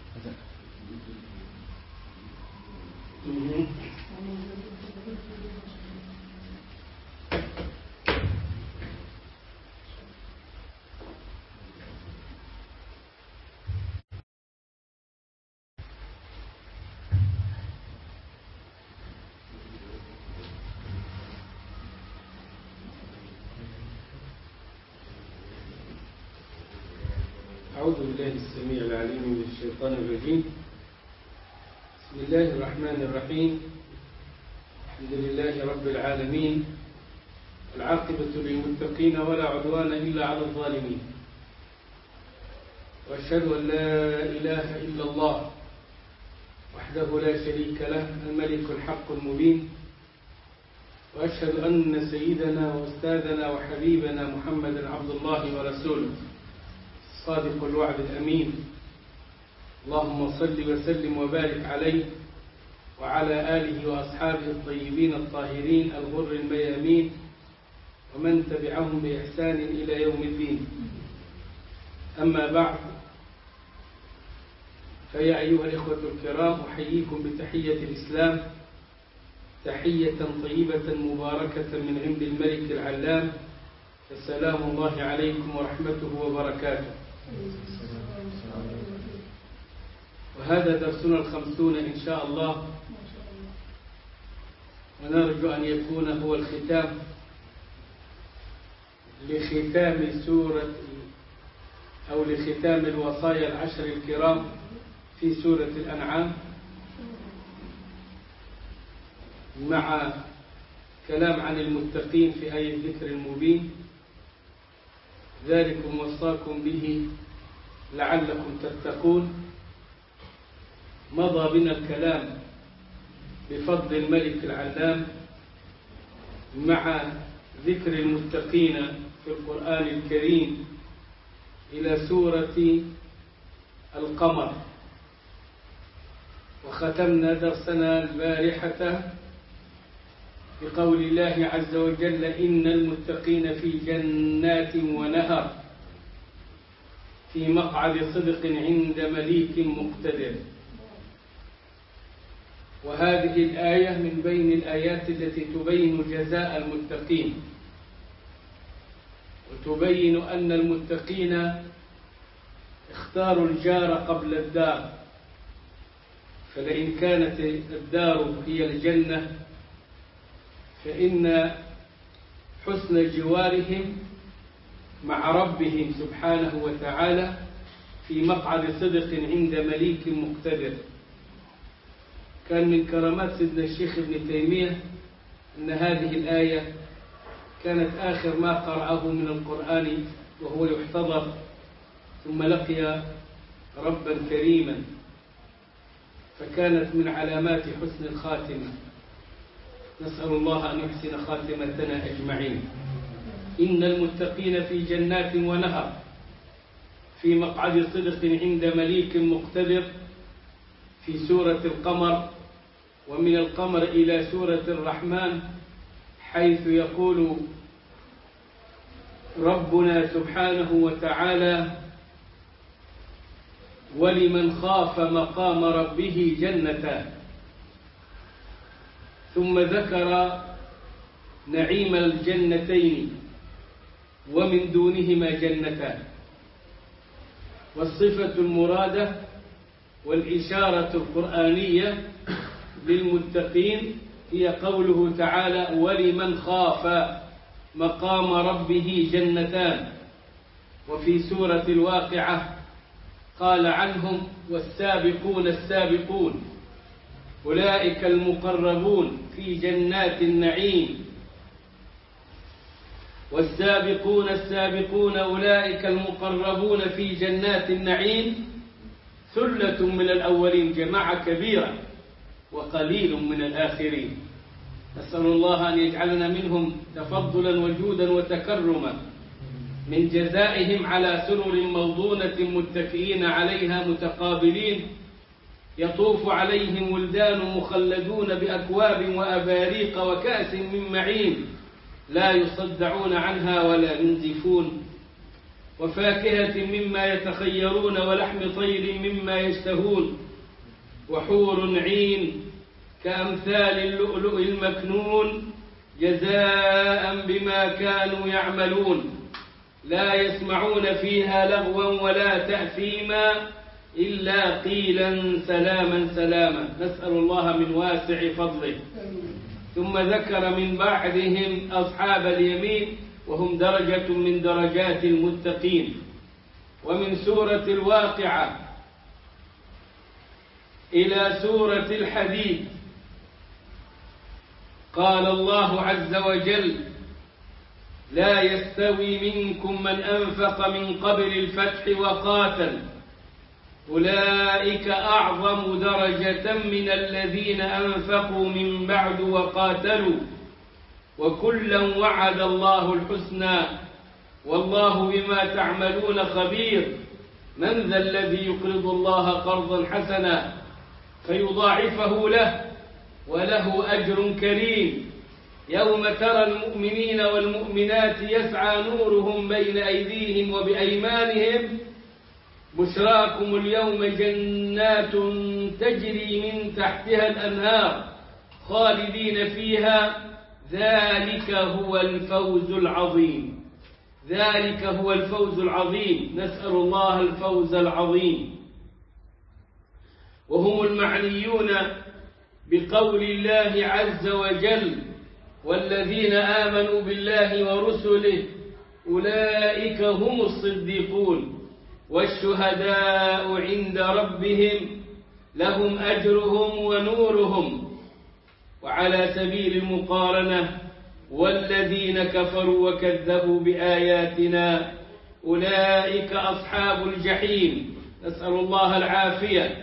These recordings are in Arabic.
أعوذ بالله السميع العليم من الشيطان الرجيم. بسم الله الرحمن الرحيم. الحمد لله رب العالمين، العاقبة للمتقين ولا عدوان إلا على الظالمين، وأشهد أن لا إله إلا الله وحده لا شريك له الملك الحق المبين، وأشهد أن سيدنا وأستاذنا وحبيبنا محمدا عبد الله ورسوله صادق الوعد الأمين. اللهم صل وسلم وبارك عليه وعلى آله وأصحابه الطيبين الطاهرين الغر الميامين ومن تبعهم بإحسان إلى يوم الدين. أما بعد، فيا أيها الإخوة الكرام، أحييكم بتحية الإسلام، تحية طيبة مباركة من عند الملك العلام، فسلام الله عليكم ورحمته وبركاته. وهذا درسنا 50 إن شاء الله، ونرجو أن يكون هو الختام لختام سورة أو لختام الوصايا العشر الكرام في سورة الأنعام، مع كلام عن المتقين في آية الذكر المبين. ذلكم وصاكم به لعلكم تتقون. مضى بنا الكلام بفضل الملك العلام مع ذكر المتقين في القرآن الكريم إلى سورة القمر، وختمنا درسنا البارحة بقول الله عز وجل: إن المتقين في جنات ونهر في مقعد صدق عند مليك مقتدر. وهذه الآية من بين الآيات التي تبين جزاء المتقين، وتبين أن المتقين اختاروا الجار قبل الدار. فلئن كانت الدار هي الجنة، فإن حسن جوارهم مع ربهم سبحانه وتعالى في مقعد صدق عند مليك مقتدر. كان من كرامات سيدنا الشيخ ابن تيمية أن هذه الآية كانت آخر ما قرأه من القرآن وهو يحتضر، ثم لقي ربا كريما، فكانت من علامات حسن الخاتمة. نسأل الله أن يحسن خاتمتنا أجمعين. إن المتقين في جنات ونهر في مقعد صدق عند مليك مقتدر، في سورة القمر. ومن القمر إلى سورة الرحمن، حيث يقول ربنا سبحانه وتعالى: ولمن خاف مقام ربه جنتان. ثم ذكر نعيم الجنتين ومن دونهما جنتان. والصفة المرادة والإشارة القرآنية للمتقين هي قوله تعالى: ولمن خاف مقام ربه جنتان. وفي سورة الواقعة قال عنهم: والسابقون السابقون أولئك المقربون في جنات النعيم. والسابقون السابقون أولئك المقربون في جنات النعيم ثلة من الأولين، جماعة كبيرة، وقليل من الآخرين. نسأل الله أن يجعلنا منهم تفضلا وجودا وتكرما، من جزائهم على سرر موضونة متكئين عليها متقابلين، يطوف عليهم ولدان مخلدون بأكواب وأباريق وكأس من معين، لا يصدعون عنها ولا ينزفون. وفاكهة مما يتخيرون ولحم طير مما يشتهون وحور عين كأمثال اللؤلؤ المكنون جزاء بما كانوا يعملون لا يسمعون فيها لغوا ولا تأثيما إلا قيلا سلاما سلاما. نسأل الله من واسع فضله. ثم ذكر من بعدهم أصحاب اليمين وهم درجة من درجات المتقين. ومن سورة الواقعة إلى سورة الحديد قال الله عز وجل لا يستوي منكم من أنفق من قبل الفتح وقاتل أولئك أعظم درجة من الذين أنفقوا من بعد وقاتلوا وكلا وعد الله الحسنى والله بما تعملون خبير من ذا الذي يقرض الله قرضا حسنا فيضاعفه له وله أجر كريم يوم ترى المؤمنين والمؤمنات يسعى نورهم بين أيديهم وبأيمانهم بشراكم اليوم جنات تجري من تحتها الأنهار خالدين فيها ذلك هو الفوز العظيم. ذلك هو الفوز العظيم. نسأل الله الفوز العظيم. وهم المعنيون بقول الله عز وجل والذين آمنوا بالله ورسله أولئك هم الصديقون والشهداء عند ربهم لهم أجرهم ونورهم. وعلى سبيل المقارنة والذين كفروا وكذبوا بآياتنا أولئك أصحاب الجحيم. نسأل الله العافية.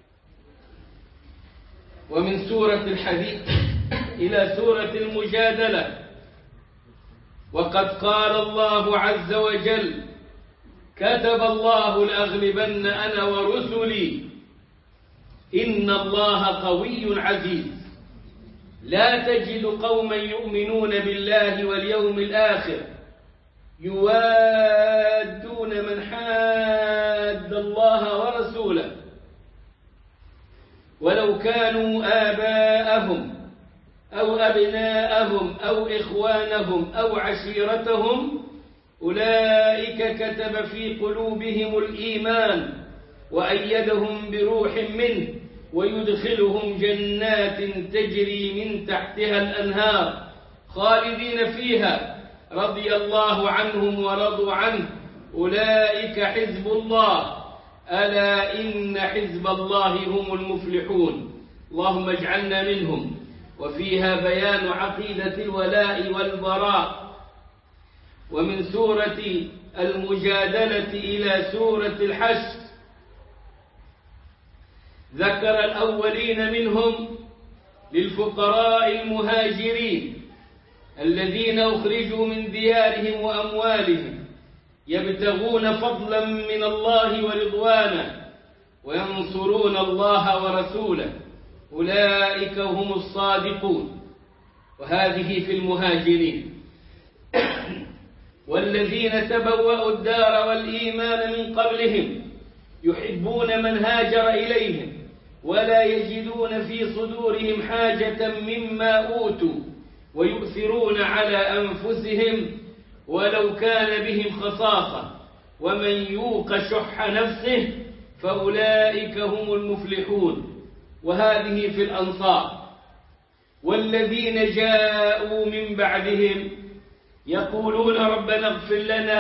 ومن سورة الحديد إلى سورة المجادلة وقد قال الله عز وجل كتب الله لأغلبن أنا ورسلي إن الله قوي عزيز لا تجد قوما يؤمنون بالله واليوم الآخر يوادون من حاد الله ورسوله ولو كانوا آباءهم أو أبناءهم أو إخوانهم أو عشيرتهم أولئك كتب في قلوبهم الإيمان وأيدهم بروح منه ويدخلهم جنات تجري من تحتها الأنهار خالدين فيها رضي الله عنهم ورضوا عنه أولئك حزب الله ألا إن حزب الله هم المفلحون. اللهم اجعلنا منهم. وفيها بيان عقيدة الولاء والبراء. ومن سورة المجادلة إلى سورة الحشر ذكر الأولين منهم للفقراء المهاجرين الذين أخرجوا من ديارهم وأموالهم يبتغون فضلا من الله ورضوانا وينصرون الله ورسوله أولئك هم الصادقون. وهذه في المهاجرين. والذين تبوأوا الدار والإيمان من قبلهم يحبون من هاجر إليهم ولا يجدون في صدورهم حاجة مما أوتوا ويؤثرون على أنفسهم ولو كان بهم خصاصة ومن يوق شح نفسه فأولئك هم المفلحون. وهذه في الأنصار. والذين جاءوا من بعدهم يقولون ربنا اغفر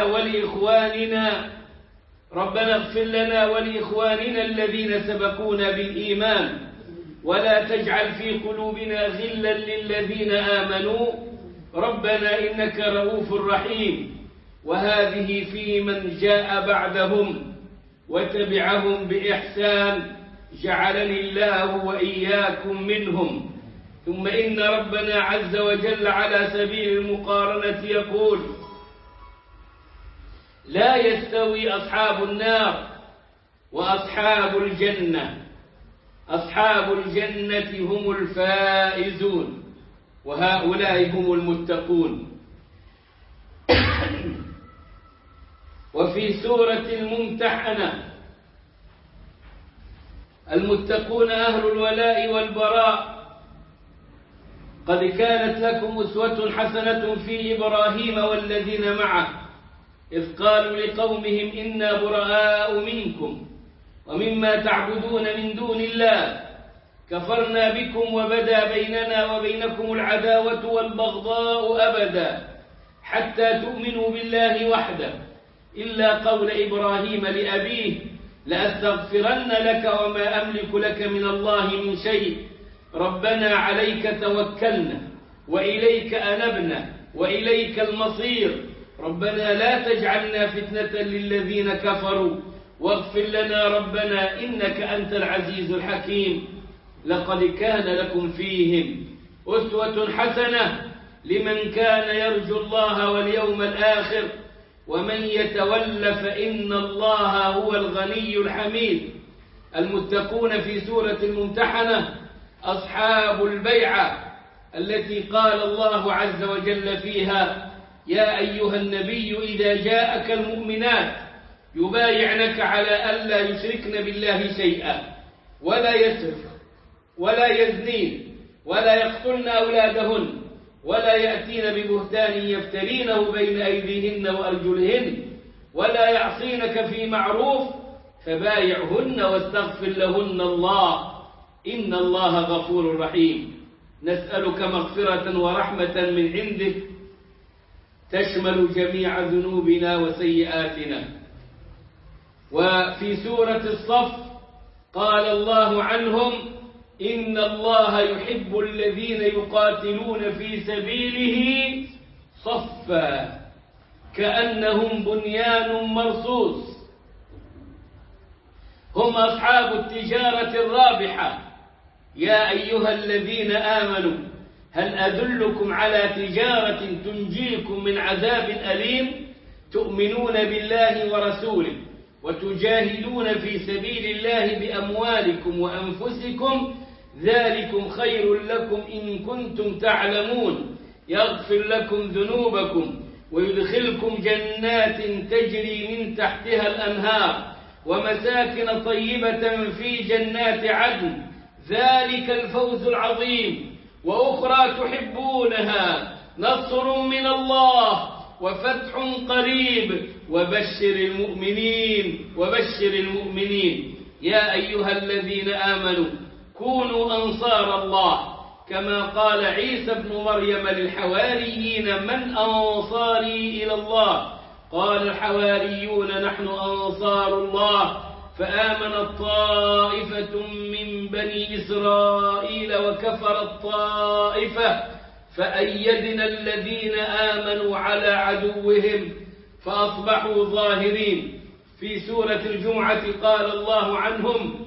لنا ولإخواننا الذين سبقونا بالإيمان ولا تجعل في قلوبنا غلا للذين آمنوا ربنا إنك رؤوف رحيم. وهذه في من جاء بعدهم وتبعهم بإحسان جعلني الله وإياكم منهم. ثم إن ربنا عز وجل على سبيل المقارنة يقول لا يستوي أصحاب النار وأصحاب الجنة أصحاب الجنة هم الفائزون وهؤلاء هم المتقون. وفي سورة الممتحنة: المتقون أهل الولاء والبراء. قد كانت لكم أسوة حسنة في إبراهيم والذين معه إذ قالوا لقومهم إنا براء منكم ومما تعبدون من دون الله كفرنا بكم وبدا بيننا وبينكم العداوة والبغضاء أبدا حتى تؤمنوا بالله وحده إلا قول إبراهيم لأبيه لأستغفرن لك وما أملك لك من الله من شيء ربنا عليك توكلنا وإليك أنبنا وإليك المصير ربنا لا تجعلنا فتنة للذين كفروا واغفر لنا ربنا إنك أنت العزيز الحكيم. لقد كان لكم فيهم أسوة حسنة لمن كان يرجو الله واليوم الآخر ومن يتول فإن الله هو الغني الحميد. المتقون في سورة الممتحنة أصحاب البيعة التي قال الله عز وجل فيها: يا أيها النبي إذا جاءك المؤمنات يبايعنك على ألا يشركن بالله شيئا ولا يسرقن ولا يزنين ولا يقتلن أولادهن ولا يأتين ببهتان يفترينه بين أيديهن وأرجلهن ولا يعصينك في معروف فبايعهن واستغفر لهن الله إن الله غفور رحيم. نسألك مغفرة ورحمة من عندك تشمل جميع ذنوبنا وسيئاتنا. وفي سورة الصف قال الله عنهم: إن الله يحب الذين يقاتلون في سبيله صفا كأنهم بنيان مرصوص. هم أصحاب التجارة الرابحة. يا أيها الذين آمنوا هل أدلكم على تجارة تنجيكم من عذاب أليم تؤمنون بالله ورسوله وتجاهدون في سبيل الله بأموالكم وأنفسكم ذلكم خير لكم إن كنتم تعلمون يغفر لكم ذنوبكم ويدخلكم جنات تجري من تحتها الأنهار ومساكن طيبة في جنات عدن ذلك الفوز العظيم. وأخرى تحبونها نصر من الله وفتح قريب وبشر المؤمنين. يا أيها الذين آمنوا كونوا أنصار الله كما قال عيسى ابن مريم للحواريين: من أنصاري إلى الله؟ قال الحواريون: نحن أنصار الله. فآمنت طائفة من بني إسرائيل وكفرت طائفة فأيدنا الذين آمنوا على عدوهم فأصبحوا ظاهرين. في سورة الجمعة قال الله عنهم: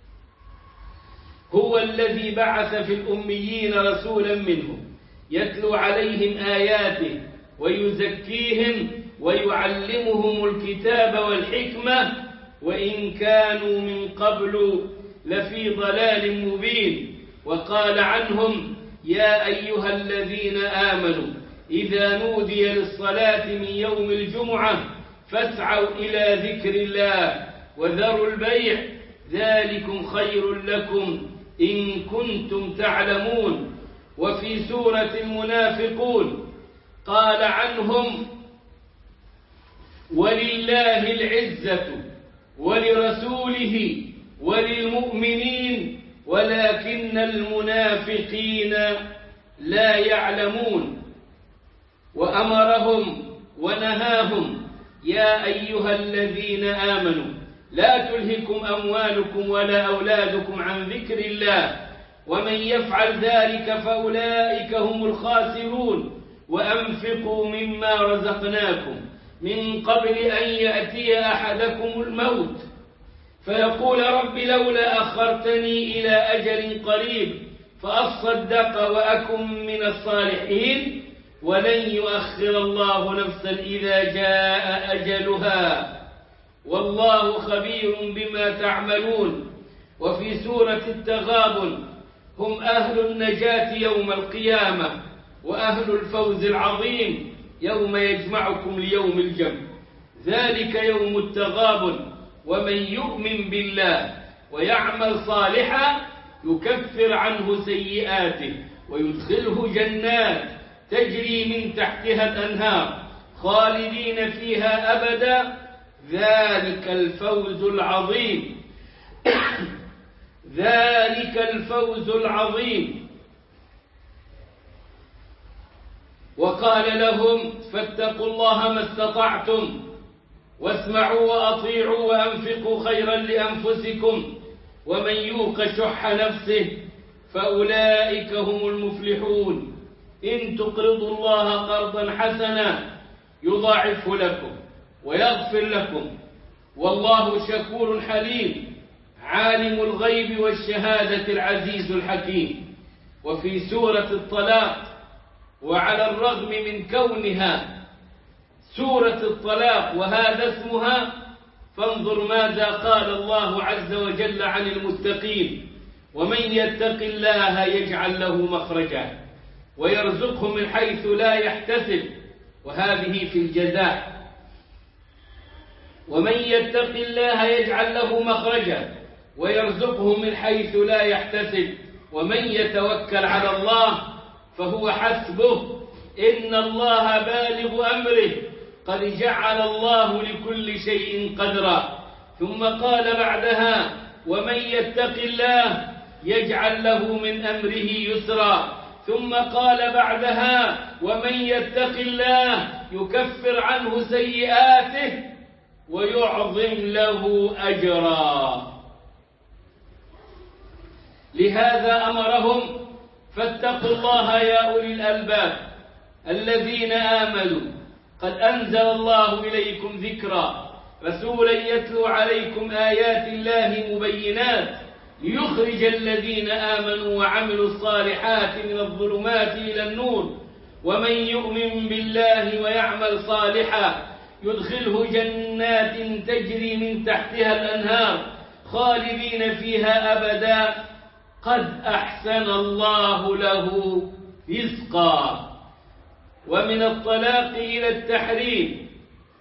هو الذي بعث في الأميين رسولا منهم يتلو عليهم آياته ويزكيهم ويعلمهم الكتاب والحكمة وإن كانوا من قبل لفي ضلال مبين. وقال عنهم: يا أيها الذين آمنوا إذا نودي للصلاة من يوم الجمعة فاسعوا إلى ذكر الله وذروا البيع ذلكم خير لكم إن كنتم تعلمون. وفي سورة المنافقون قال عنهم: ولله العزة ولرسوله وللمؤمنين ولكن المنافقين لا يعلمون. وأمرهم ونهاهم: يا أيها الذين آمنوا لا تلهكم أموالكم ولا أولادكم عن ذكر الله ومن يفعل ذلك فأولئك هم الخاسرون. وأنفقوا مما رزقناكم من قبل أن يأتي أحدكم الموت فيقول: رب لولا أخرتني إلى أجل قريب فأصدق وأكن من الصالحين ولن يؤخر الله نفسا إذا جاء أجلها والله خبير بما تعملون. وفي سورة التغابن هم أهل النجاة يوم القيامة وأهل الفوز العظيم يوم يجمعكم ليوم الجمع ذلك يوم التغابن ومن يؤمن بالله ويعمل صالحا يكفر عنه سيئاته ويدخله جنات تجري من تحتها الأنهار خالدين فيها أبدا ذلك الفوز العظيم ذلك الفوز العظيم. وقال لهم فاتقوا الله ما استطعتم واسمعوا وأطيعوا وأنفقوا خيرا لأنفسكم ومن يوق شح نفسه فأولئك هم المفلحون. إن تقرضوا الله قرضا حسنا يضاعفه لكم ويغفر لكم والله شكور حليم عالم الغيب والشهادة العزيز الحكيم. وفي سورة الطلاق وعلى الرغم من كونها سورة الطلاق وهذا اسمها فانظر ماذا قال الله عز وجل عن المتقين ومن يتق الله يجعل له مخرجا ويرزقه من حيث لا يحتسب وهذه في الجزاء. ومن يتق الله يجعل له مخرجا ويرزقه من حيث لا يحتسب ومن يتوكل على الله فهو حسبه إن الله بالغ أمره قد جعل الله لكل شيء قدرا. ثم قال بعدها ومن يتق الله يجعل له من أمره يسرا. ثم قال بعدها ومن يتق الله يكفر عنه سيئاته ويعظم له أجرا. لهذا أمرهم فاتقوا الله يا أولي الألباب الذين آمنوا قد أنزل الله إليكم ذكرا رسولا يتلو عليكم آيات الله مبينات ليخرج الذين آمنوا وعملوا الصالحات من الظلمات إلى النور ومن يؤمن بالله ويعمل صالحا يدخله جنات تجري من تحتها الأنهار خالدين فيها أبدا قد أحسن الله له رزقا. ومن الطلاق إلى التحريم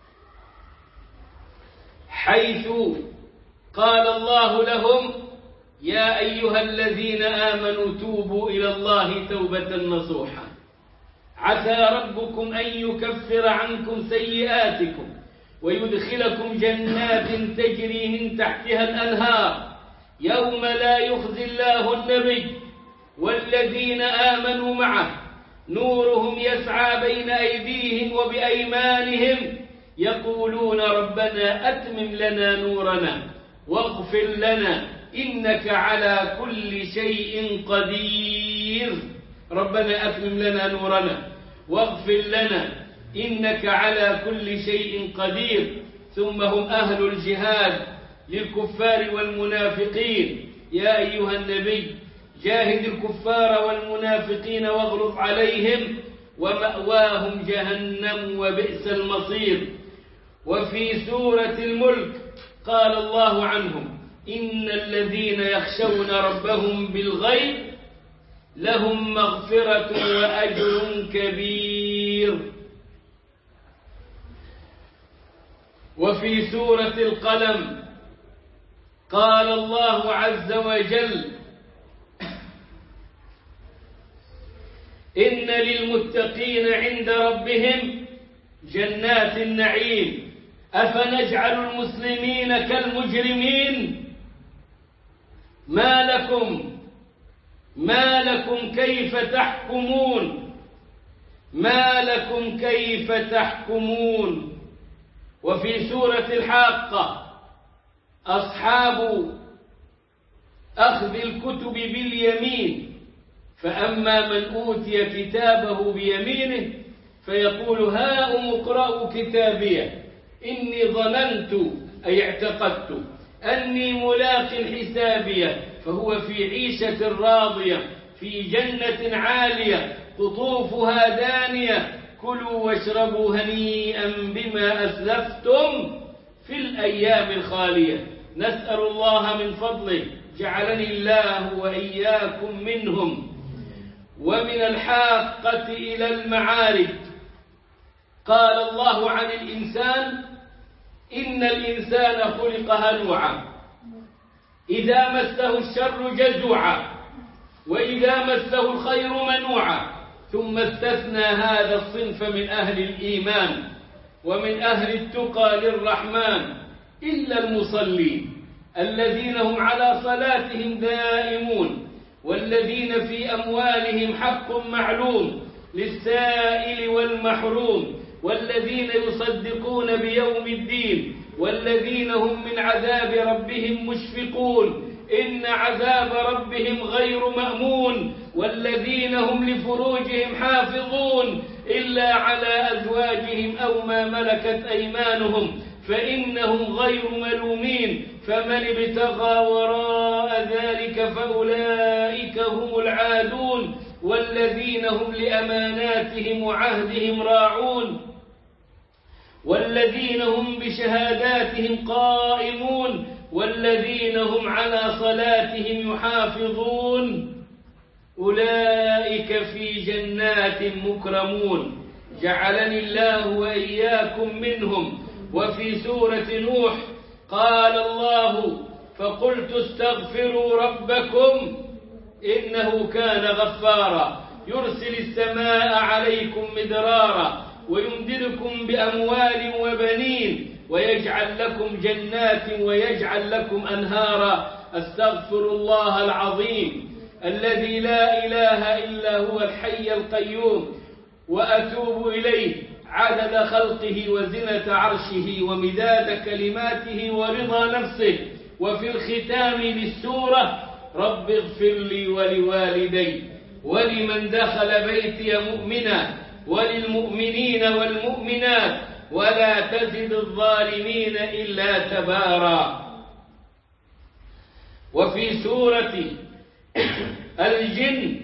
حيث قال الله لهم يا أيها الذين آمنوا توبوا إلى الله توبة نصوحا عسى ربكم أن يكفر عنكم سيئاتكم ويدخلكم جنات تجري من تحتها الأنهار يوم لا يخزي الله النبي والذين آمنوا معه نورهم يسعى بين أيديهم وبأيمانهم يقولون ربنا أتمم لنا نورنا واغفر لنا إنك على كل شيء قدير. ربنا أتمم لنا نورنا واغفر لنا إنك على كل شيء قدير. ثم هم أهل الجهاد للكفار والمنافقين يا أيها النبي جاهد الكفار والمنافقين واغلظ عليهم ومأواهم جهنم وبئس المصير. وفي سورة الملك قال الله عنهم إن الذين يخشون ربهم بالغيب لهم مغفرة وأجر كبير. وفي سورة القلم قال الله عز وجل إن للمتقين عند ربهم جنات النعيم أفنجعل المسلمين كالمجرمين ما لكم كيف تحكمون ما لكم كيف تحكمون. وفي سورة الحاقة أصحاب أخذ الكتب باليمين فأما من أوتي كتابه بيمينه فيقول هاؤم اقرءوا كتابيه إني ظننت أي اعتقدت أني ملاق حسابيه فهو في عيشة راضية في جنة عالية قطوفها دانية كلوا واشربوا هنيئا بما أسلفتم في الأيام الخالية. نسأل الله من فضله جعلني الله وإياكم منهم. ومن الحاقة إلى المعارج قال الله عن الإنسان إن الإنسان خلق هلوعا إذا مسه الشر جزوعا وإذا مسه الخير منوعا. ثم استثنى هذا الصنف من أهل الإيمان ومن أهل التقى للرحمن إلا المصلين الذين هم على صلاتهم دائمون، والذين في أموالهم حق معلوم للسائل والمحروم، والذين يصدقون بيوم الدين، والذين هم من عذاب ربهم مشفقون إن عذاب ربهم غير مأمون، والذين هم لفروجهم حافظون إلا على أزواجهم أو ما ملكت أيمانهم فإنهم غير ملومين، فمن ابتغى وراء ذلك فأولئك هم العادون، والذين هم لأماناتهم وعهدهم راعون، والذين هم بشهاداتهم قائمون، والذين هم على صلاتهم يحافظون، أولئك في جنات مكرمون، جعلني الله وإياكم منهم. وفي سورة نوح قال الله: فقلت استغفروا ربكم إنه كان غفارا يرسل السماء عليكم مدرارا ويمددكم بأموال وبنين ويجعل لكم جنات ويجعل لكم أنهارا أستغفر الله العظيم الذي لا إله إلا هو الحي القيوم وأتوب إليه عدد خلقه وزنة عرشه ومداد كلماته ورضا نفسه. وفي الختام للسورة: رب اغفر لي ولوالدي ولمن دخل بيتي مؤمنا وللمؤمنين والمؤمنات ولا تزد الظالمين إلا تبارا. وفي سورة الجن: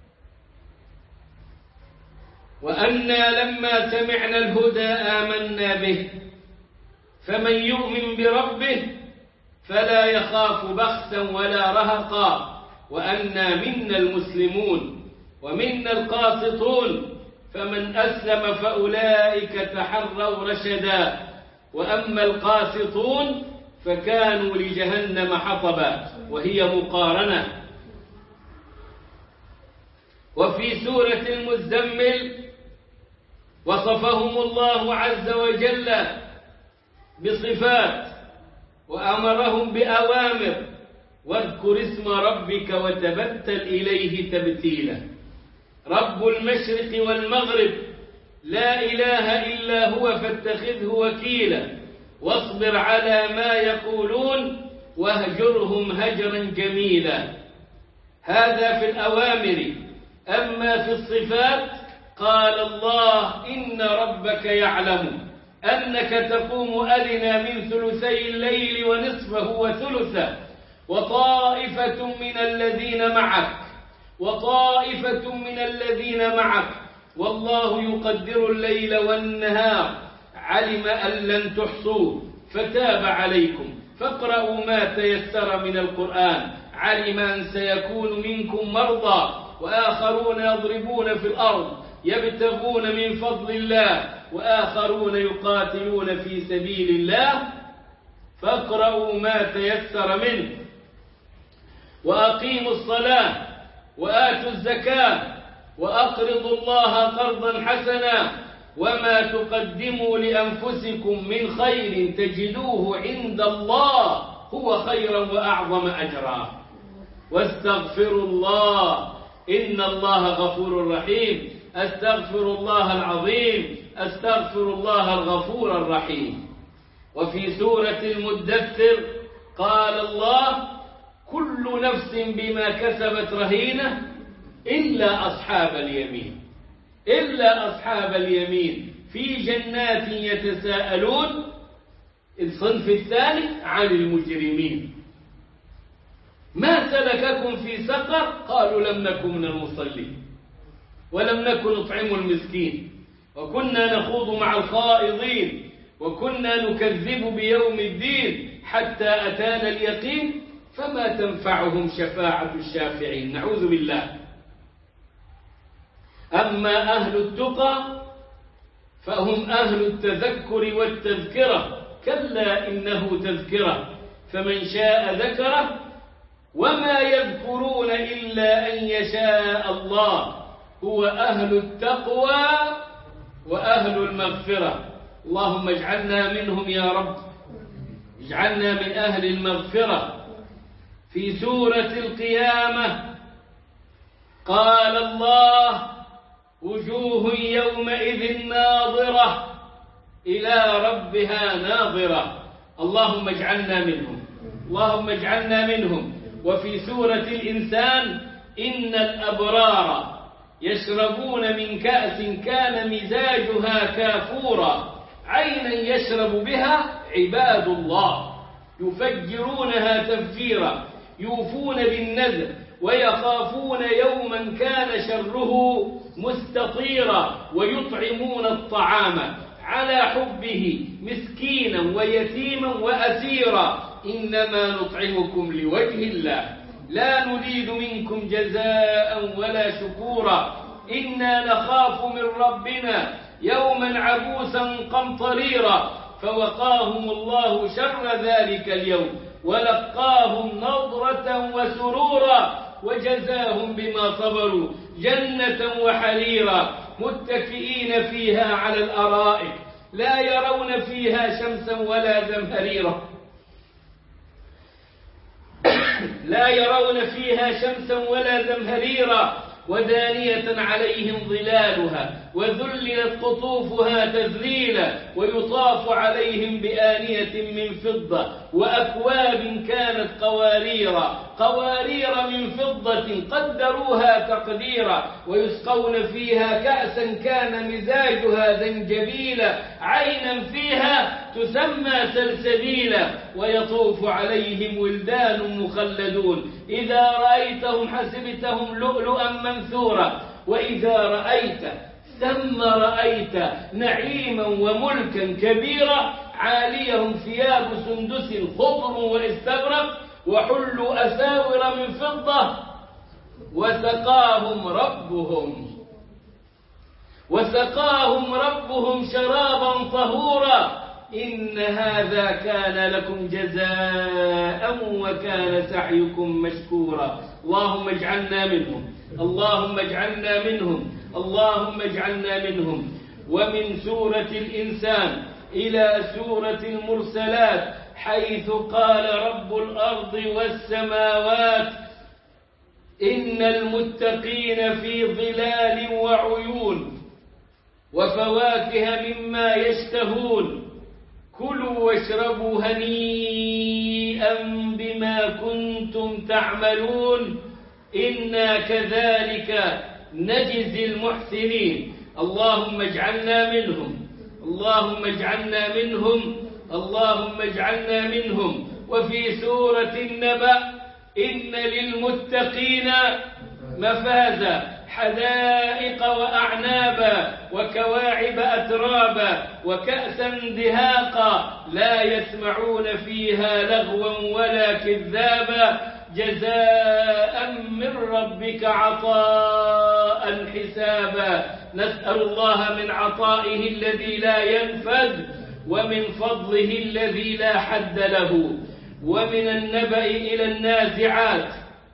وأنا لما سمعنا الهدى آمنا به فمن يؤمن بربه فلا يخاف بخسا ولا رهقا وأنا منا المسلمون ومنا القاسطون فمن أسلم فأولئك تحروا رشدا وأما القاسطون فكانوا لجهنم حطبا وهي مقارنة. وفي سورة المزمل وصفهم الله عز وجل بصفات وأمرهم بأوامر: واذكر اسم ربك وتبتل إليه تبتيلا. رب المشرق والمغرب لا إله إلا هو فاتخذه وكيلا واصبر على ما يقولون واهجرهم هجرا جميلا. هذا في الأوامر. أما في الصفات قال الله: إن ربك يعلم أنك تقوم أدنى من ثلثي الليل ونصفه وثلثه وطائفة من الذين معك والله يقدر الليل والنهار علم أن لن تحصوه فتاب عليكم فاقرأوا ما تيسر من القرآن علم أن سيكون منكم مرضى وآخرون يضربون في الأرض يبتغون من فضل الله وآخرون يقاتلون في سبيل الله فاقرأوا ما تيسر منه وأقيموا الصلاة وآتوا الزكاة وأقرضوا الله قرضا حسنا وما تقدموا لأنفسكم من خير تجدوه عند الله هو خيرا وأعظم أجرا واستغفروا الله إن الله غفور رحيم. أستغفر الله العظيم أستغفر الله الغفور الرحيم. وفي سورة المدثر قال الله: كل نفس بما كسبت رهينة إلا أصحاب اليمين في جنات يتساءلون. الصنف الثالث عن المجرمين: ما سلككم في سقر؟ قالوا لم نكن من المصلين ولم نكن نطعم المسكين وكنا نخوض مع الخائضين وكنا نكذب بيوم الدين حتى أتانا اليقين فما تنفعهم شفاعة الشافعين. نعوذ بالله. أما أهل التقى فهم أهل التذكر والتذكرة كلا إنه تذكرة فمن شاء ذكره وما يذكرون إلا أن يشاء الله هو أهل التقوى وأهل المغفرة. اللهم اجعلنا منهم يا رب، اجعلنا من أهل المغفرة. في سورة القيامة قال الله: وجوه يومئذ ناظرة إلى ربها ناظرة. اللهم اجعلنا منهم، اللهم اجعلنا منهم. وفي سورة الإنسان: إن الأبرار يشربون من كأس كان مزاجها كافورا عينا يشرب بها عباد الله يفجرونها تفجيرا يوفون بالنذر ويخافون يوما كان شره مستطيرا ويطعمون الطعام على حبه مسكينا ويتيما وأسيرا إنما نطعمكم لوجه الله لا نريد منكم جزاء ولا شكورا إنا نخاف من ربنا يوما عبوسا قمطريرا فوقاهم الله شر ذلك اليوم ولقاهم نضرة وسرورا وجزاهم بما صبروا جنة وحريرا متكئين فيها على الأرائك لا يرون فيها شمسا ولا زمهريرا لا يرون فيها شمسا ولا زمهريرا ودانية عليهم ظلالها وذللت قطوفها تذليلا ويطاف عليهم بآنية من فضة وأكواب كانت قوارير من فضة قدروها تقديرا ويسقون فيها كأسا كان مزاجها زنجبيلا عينا فيها تسمى سلسبيلا ويطوف عليهم ولدان مخلدون إذا رأيتهم حسبتهم لؤلؤا منثورا وإذا رأيت ثم رأيت نعيما وملكا كبيرا عاليهم ثياب سندس خضر واستبرق وحلوا أساور من فضة وسقاهم ربهم شرابا طهورا إن هذا كان لكم جزاء وكان سعيكم مشكورا. اللهم اجعلنا منهم، اللهم اجعلنا منهم، اللهم اجعلنا منهم. ومن سورة الإنسان إلى سورة المرسلات حيث قال رب الأرض والسماوات إن المتقين في ظلال وعيون وفواكه مما يشتهون كلوا واشربوا هنيئا بما كنتم تعملون إنا كذلك نجزي المحسنين. اللهم اجعلنا منهم، اللهم اجعلنا منهم، اللهم اجعلنا منهم. وفي سورة النبأ إن للمتقين مفازا حدائق وأعنابا وكواعب أترابا وكأسا دهاقا لا يسمعون فيها لغوا ولا كذابا جزاء من ربك عطاء حسابا. نسأل الله من عطائه الذي لا ينفذ ومن فضله الذي لا حد له. ومن النبأ إلى النازعات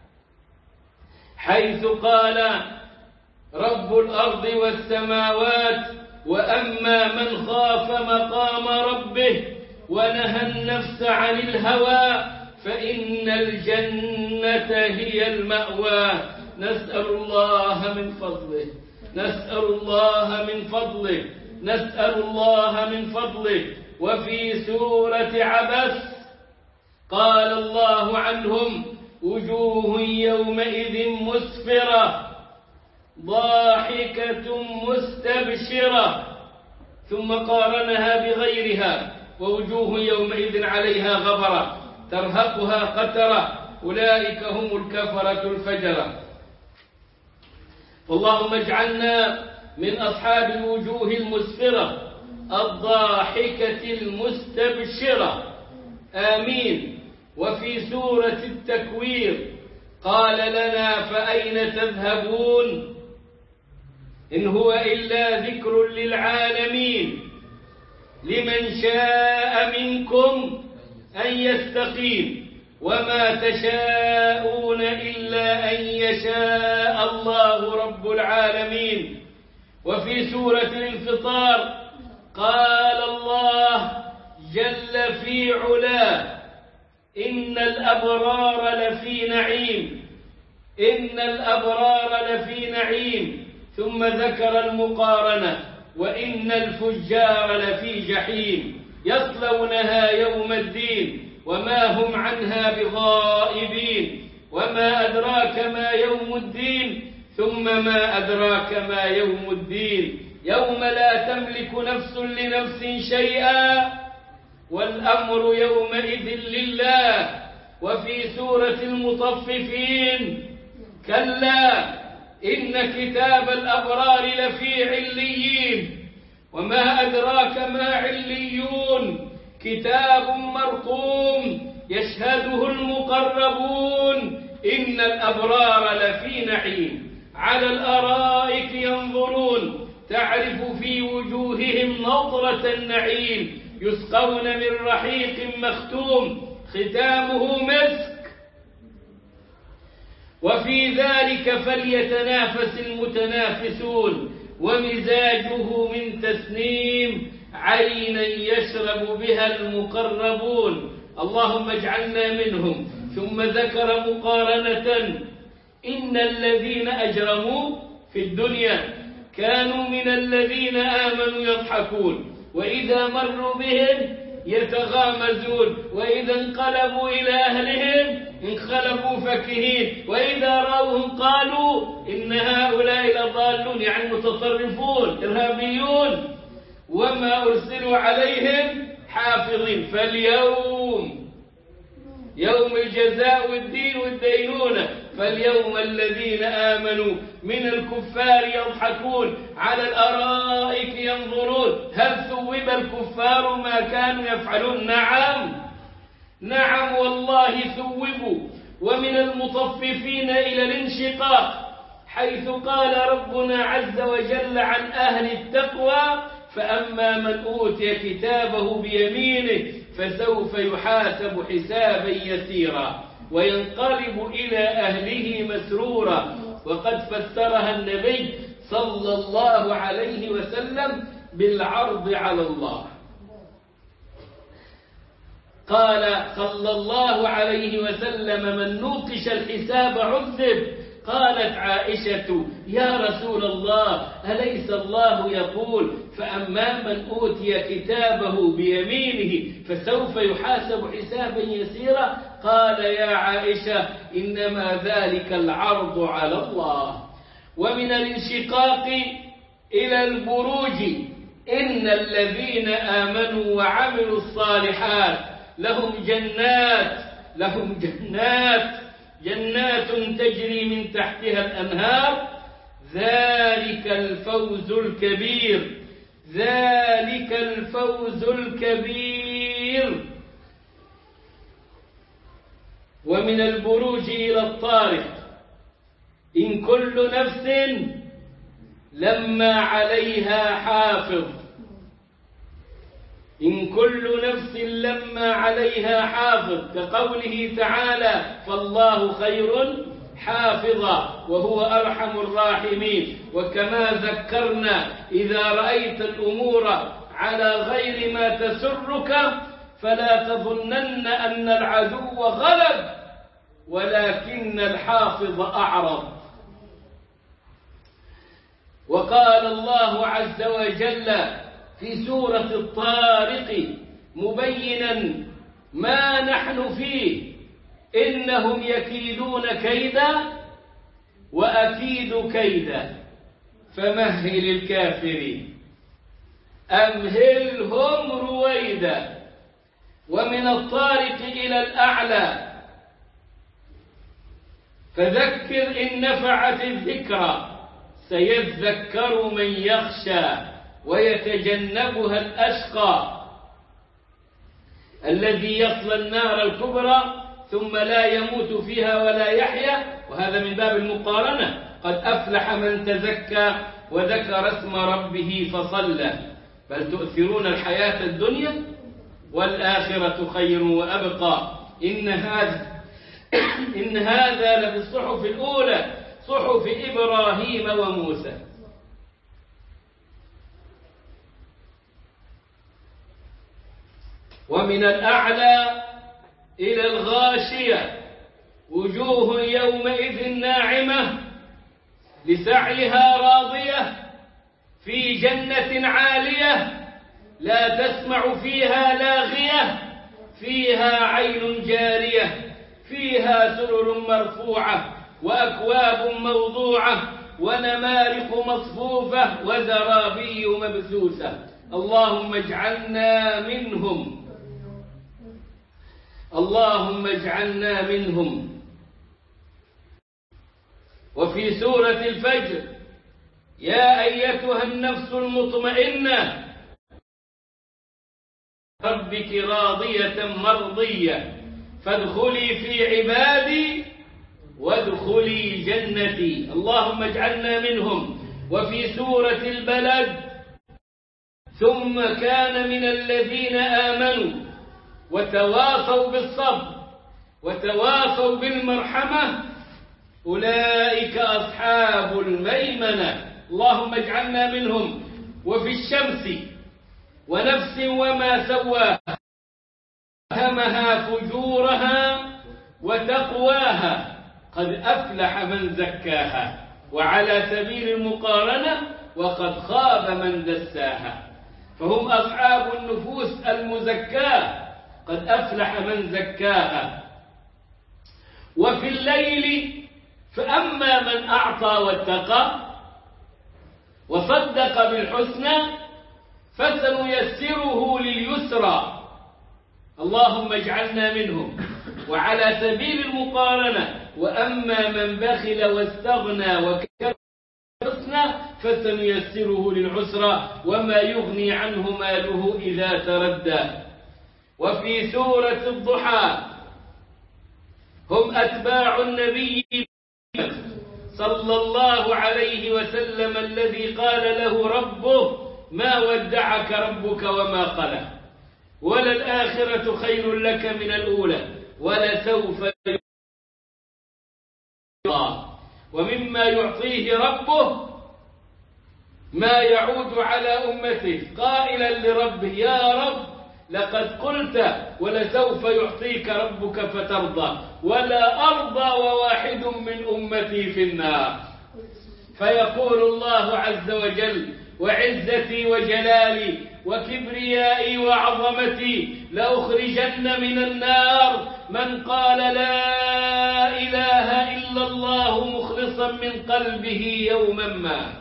حيث قال رب الأرض والسماوات وأما من خاف مقام ربه ونهى النفس عن الهوى فإن الجنة هي المأوى. نسأل الله من فضله، نسأل الله من فضله، نسأل الله من فضله. وفي سورة عبس قال الله عنهم وجوه يومئذ مسفرة ضاحكة مستبشرة ثم قارنها بغيرها ووجوه يومئذ عليها غبرة ترهقها قترة أولئك هم الكفرة الفجرة. اللهم اجعلنا من أصحاب الوجوه المسفرة الضاحكة المستبشرة آمين. وفي سورة التكوير قال لنا فأين تذهبون إن هو إلا ذكر للعالمين لمن شاء منكم أن يستقيم وما تشاءون إلا أن يشاء الله رب العالمين. وفي سورة الانفطار قال الله جل في علاه إن الأبرار لفي نعيم إن الأبرار لفي نعيم، ثم ذكر المقارنة وإن الفجار لفي جحيم يصلونها يوم الدين وما هم عنها بغائبين. وما أدراك ما يوم الدين ثم ما أدراك ما يوم الدين يوم لا تملك نفس لنفس شيئا والأمر يومئذ لله. وفي سورة المطففين كلا إن كتاب الأبرار لفي عليين وما أدراك ما عليون كتاب مرقوم يشهده المقربون إن الأبرار لفي نعيم على الأرائك ينظرون تعرف في وجوههم نضرة النعيم يسقون من رحيق مختوم ختامه مسك وفي ذلك فليتنافس المتنافسون ومزاجه من تسنيم عينا يشرب بها المقربون اللهم اجعلنا منهم. ثم ذكر مقارنة إن الذين أجرموا في الدنيا كانوا من الذين آمنوا يضحكون وإذا مروا بهم يتغامزون وإذا انقلبوا إلى أهلهم انقلبوا فكهين وإذا رأوهم قالوا إن هؤلاء لضالون يعني متطرفون إرهابيون وما أرسلوا عليهم حافظين. فاليوم يوم الجزاء والدين والدينونة فاليوم الذين آمنوا من الكفار يضحكون على الأرائك ينظرون هل ثوب الكفار ما كانوا يفعلون؟ نعم والله ثوبوا. ومن المطففين إلى الانشقاق حيث قال ربنا عز وجل عن أهل التقوى فأما من أوتي كتابه بيمينه فسوف يحاسب حسابا يسيرا وينقلب إلى أهله مسرورا. وقد فسرها النبي صلى الله عليه وسلم بالعرض على الله. قال صلى الله عليه وسلم من نوقش الحساب عذب. قالت عائشة يا رسول الله أليس الله يقول فأما من أوتي كتابه بيمينه فسوف يحاسب حسابا يسيرا؟ قال يا عائشة إنما ذلك العرض على الله. ومن الانشقاق إلى البروج إن الذين آمنوا وعملوا الصالحات لهم جنات تجري من تحتها الأنهار ذلك الفوز الكبير. ومن البروج إلى الطارق إن كل نفس لما عليها حافظ كقوله تعالى فالله خير حافظا وهو أرحم الراحمين. وكما ذكرنا إذا رأيت الأمور على غير ما تسرك فلا تظنن أن العدو غلب ولكن الحافظ أعرض. وقال الله عز وجل في سورة الطارق مبينا ما نحن فيه إنهم يكيدون كيدا وأكيد كيدا فمهل الكافرين أمهلهم رويدا. ومن الطارق إلى الأعلى فذكر إن نفعت الذكرى سيذكر من يخشى ويتجنبها الأشقى الذي يصلى النار الكبرى ثم لا يموت فيها ولا يحيا. وهذا من باب المقارنة قد أفلح من تزكى وذكر اسم ربه فصلى. بل تؤثرون الحياة الدنيا والآخرة خير وأبقى. إن هذا لفي الصحف الأولى صحف إبراهيم وموسى. ومن الأعلى إلى الغاشية وجوه يومئذ ناعمة لسعيها راضية في جنة عالية لا تسمع فيها لاغية فيها عين جارية فيها سرر مرفوعة وأكواب موضوعة ونمارق مصفوفة وزرابي مبثوثة. اللهم اجعلنا منهم، اللهم اجعلنا منهم. وفي سورة الفجر: يا أيتها النفس المطمئنة ربك راضية مرضية فادخلي في عبادي وادخلي جنتي. اللهم اجعلنا منهم. وفي سورة البلد: ثم كان من الذين آمنوا وتواصوا بالصبر وتواصوا بالمرحمة أولئك أصحاب الميمنة. اللهم اجعلنا منهم. وفي الشمس ونفس وما سواها ألهمها فجورها وتقواها قد أفلح من زكاها. وعلى سبيل المقارنة: وقد خاب من دساها. فهم أصحاب النفوس المزكاة قد أفلح من زكاها. وفي الليل: فأما من أعطى واتقى وصدق بالحسنى فسنيسره لليسرى. اللهم اجعلنا منهم. وعلى سبيل المقارنة: وأما من بخل واستغنى وكذب بالحسنى فسنيسره للعسرى وما يغني عنه ماله إذا تردى. وفي سورة الضحى: هم أتباع النبي صلى الله عليه وسلم الذي قال له ربه: ما ودعك ربك وما قلى وللآخرة خير لك من الأولى ولسوف يعطيك. ومما يعطيه ربه ما يعود على أمته قائلا لربه: يا رب لقد قلت ولسوف يعطيك ربك فترضى ولا أرضى وواحد من أمتي في النار. فيقول الله عز وجل: وعزتي وجلالي وكبريائي وعظمتي لأخرجن من النار من قال لا إله إلا الله مخلصا من قلبه يوما ما.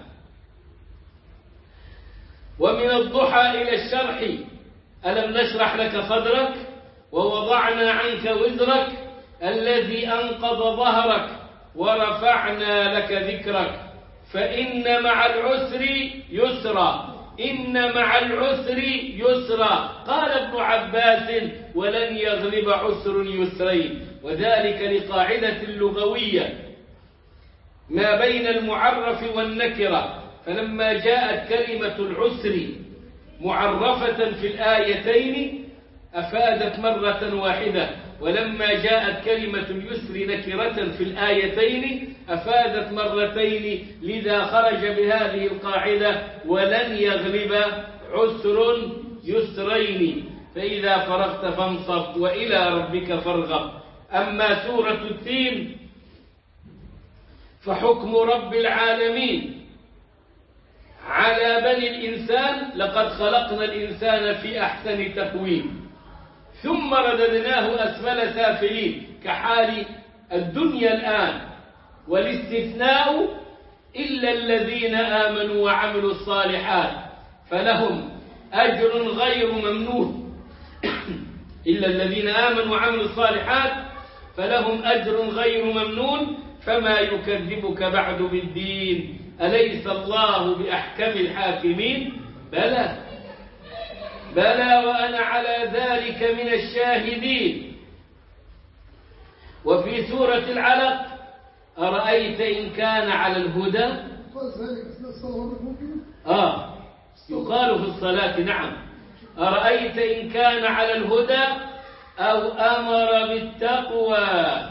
ومن الضحى إلى الشرح: ألم نشرح لك صدرك ووضعنا عنك وزرك الذي أنقض ظهرك ورفعنا لك ذكرك فإن مع العسر يسرا إن مع العسر يسرا. قال ابن عباس: ولن يغلب عسر يسرين. وذلك لقاعدة لغوية ما بين المعرف والنكرة. فلما جاءت كلمة العسر معرفة في الآيتين أفادت مرة واحدة، ولما جاءت كلمة اليسر نكرة في الآيتين أفادت مرتين. لذا خرج بهذه القاعدة: ولن يغلب عسر يسرين. فإذا فرغت فانصب وإلى ربك فارغب. أما سورة التين فحكم رب العالمين على بني الإنسان: لقد خلقنا الإنسان في أحسن تقويم ثم رددناه أسفل سافلين، كحال الدنيا الآن. والاستثناء: إلا الذين آمنوا وعملوا الصالحات فلهم أجر غير ممنون. إلا الذين آمنوا وعملوا الصالحات فلهم أجر غير ممنون فما يكذبك بعد بالدين أليس الله بأحكم الحاكمين؟ بلى بلى وأنا على ذلك من الشاهدين. وفي سورة العلق: أرأيت إن كان على الهدى يقال في الصلاة نعم أرأيت إن كان على الهدى أو أمر بالتقوى.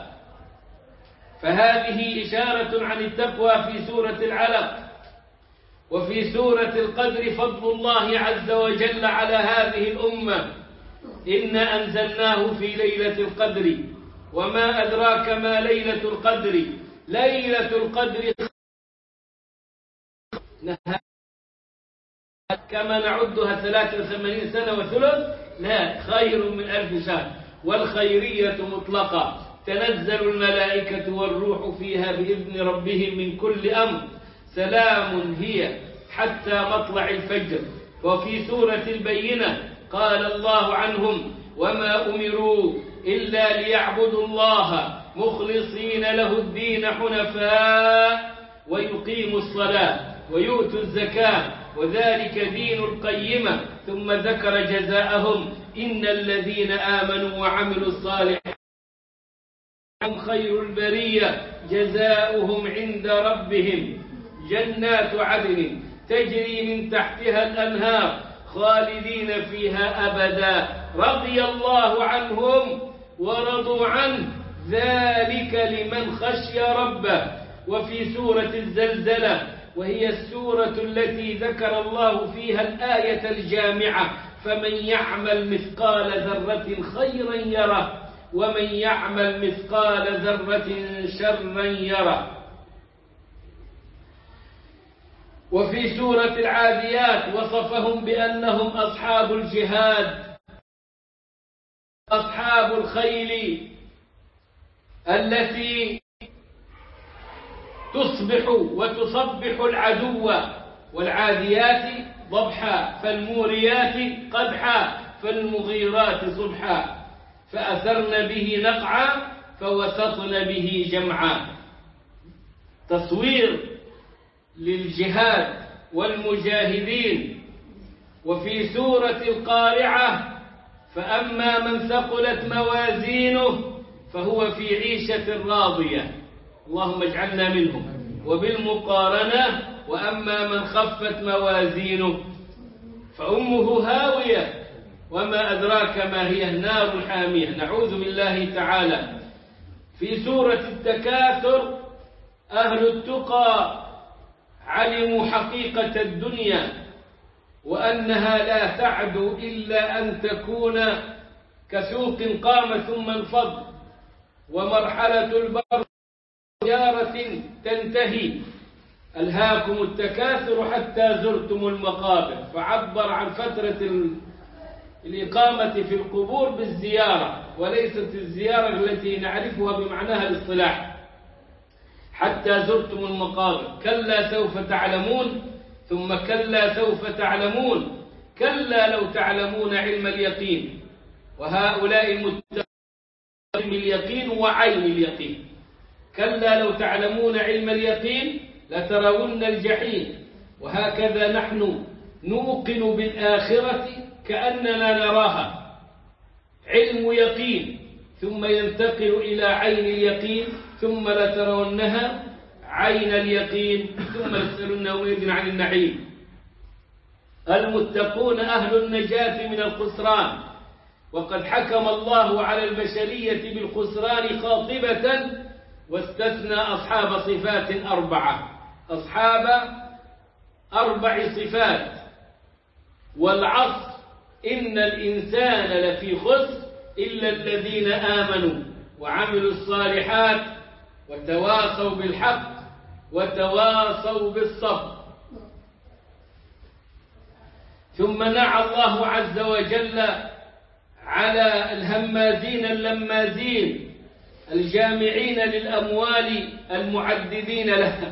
فهذه إشارة عن التقوى في سورة العلق. وفي سورة القدر فضل الله عز وجل على هذه الأمة: إنا أنزلناه في ليلة القدر وما أدراك ما ليلة القدر ليلة القدر كما نعدها 83 سنة وثلث، لا، خير من 1000 شهر. والخيرية مطلقة، تنزل الملائكة والروح فيها بإذن ربهم من كل أمر، سلام هي حتى مطلع الفجر. وفي سورة البينة قال الله عنهم: وما أمروا إلا ليعبدوا الله مخلصين له الدين حنفاء ويقيموا الصلاة ويؤتوا الزكاة وذلك دين القيمة. ثم ذكر جزاءهم: إن الذين آمنوا وعملوا الصالحات هم خير البرية جزاؤهم عند ربهم جنات عدن تجري من تحتها الأنهار خالدين فيها أبدا رضي الله عنهم ورضوا عنه ذلك لمن خشي ربه. وفي سورة الزلزلة، وهي السورة التي ذكر الله فيها الآية الجامعة: فمن يعمل مثقال ذرة خيرا يره ومن يعمل مثقال ذرة شرا يره. وفي سورة العاديات وصفهم بأنهم أصحاب الجهاد أصحاب الخيل التي تصبح وتصبح العدو، والعاديات ضبحا فالموريات قدحا فالمغيرات صبحا فأثرن به نقعا فوسطن به جمعا. تصوير للجهاد والمجاهدين. وفي سورة القارعة: فأما من ثقلت موازينه فهو في عيشة راضية، اللهم اجعلنا منهم. وبالمقارنة: وأما من خفت موازينه فأمه هاوية وما أدراك ما هي النار الحامية. نعوذ بالله تعالى. في سورة التكاثر: أهل التقى علموا حقيقة الدنيا وأنها لا تعدو إلا أن تكون كسوق قام ثم انفض، ومرحلة البر زيارة تنتهي. ألهاكم التكاثر حتى زرتم المقابر، فعبر عن فترة الإقامة في القبور بالزيارة وليست الزيارة التي نعرفها بمعناها الاصطلاح. حتى زرتم المقابر، كلا سوف تعلمون ثم كلا سوف تعلمون كلا لو تعلمون علم اليقين. وهؤلاء المتقين اليقين وعين اليقين. كلا لو تعلمون علم اليقين لترون الجحيم. وهكذا نحن نوقن بالآخرة كأننا نراها، علم يقين ثم ينتقل إلى عين اليقين ثم لترونها عين اليقين ثم لتسألن يومئذ عن النعيم. المتقون أهل النجاة من الخسران. وقد حكم الله على البشرية بالخسران خاطبة واستثنى أصحاب صفات 4، أصحاب 4 صفات. والعصر إن الإنسان لفي خسر إلا الذين آمنوا وعملوا الصالحات وتواصوا بالحق وتواصوا بالصبر. ثم نعى الله عز وجل على الهمازين اللمازين الجامعين للأموال المعددين لها،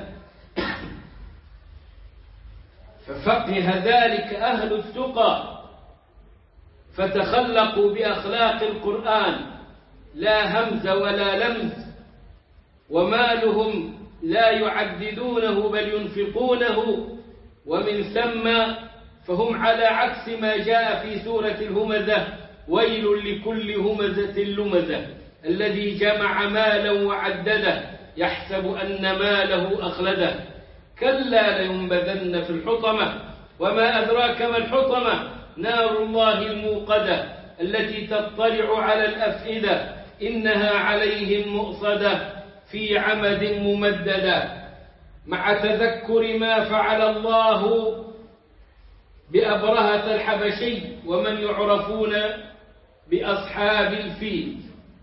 ففقه ذلك أهل التقى فتخلقوا بأخلاق القرآن، لا همز ولا لمز، ومالهم لا يعددونه بل ينفقونه. ومن ثم فهم على عكس ما جاء في سورة الهمزة: ويل لكل همزة لمزة الذي جمع مالا وعدده يحسب أن ماله أخلده كلا لينبذن في الحطمة وما أدراك ما الحطمة نار الله الموقدة التي تطلع على الأفئدة إنها عليهم مؤصدة في عمد ممددة. مع تذكر ما فعل الله بأبرهة الحبشي ومن يعرفون بأصحاب الفيل.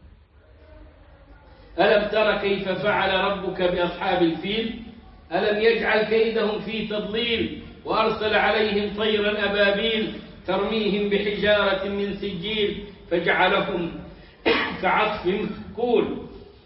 ألم تر كيف فعل ربك بأصحاب الفيل؟ ألم يجعل كيدهم في تضليل وأرسل عليهم طيرا أبابيل ترميهم بحجارة من سجيل فجعلهم كعصف مأكول.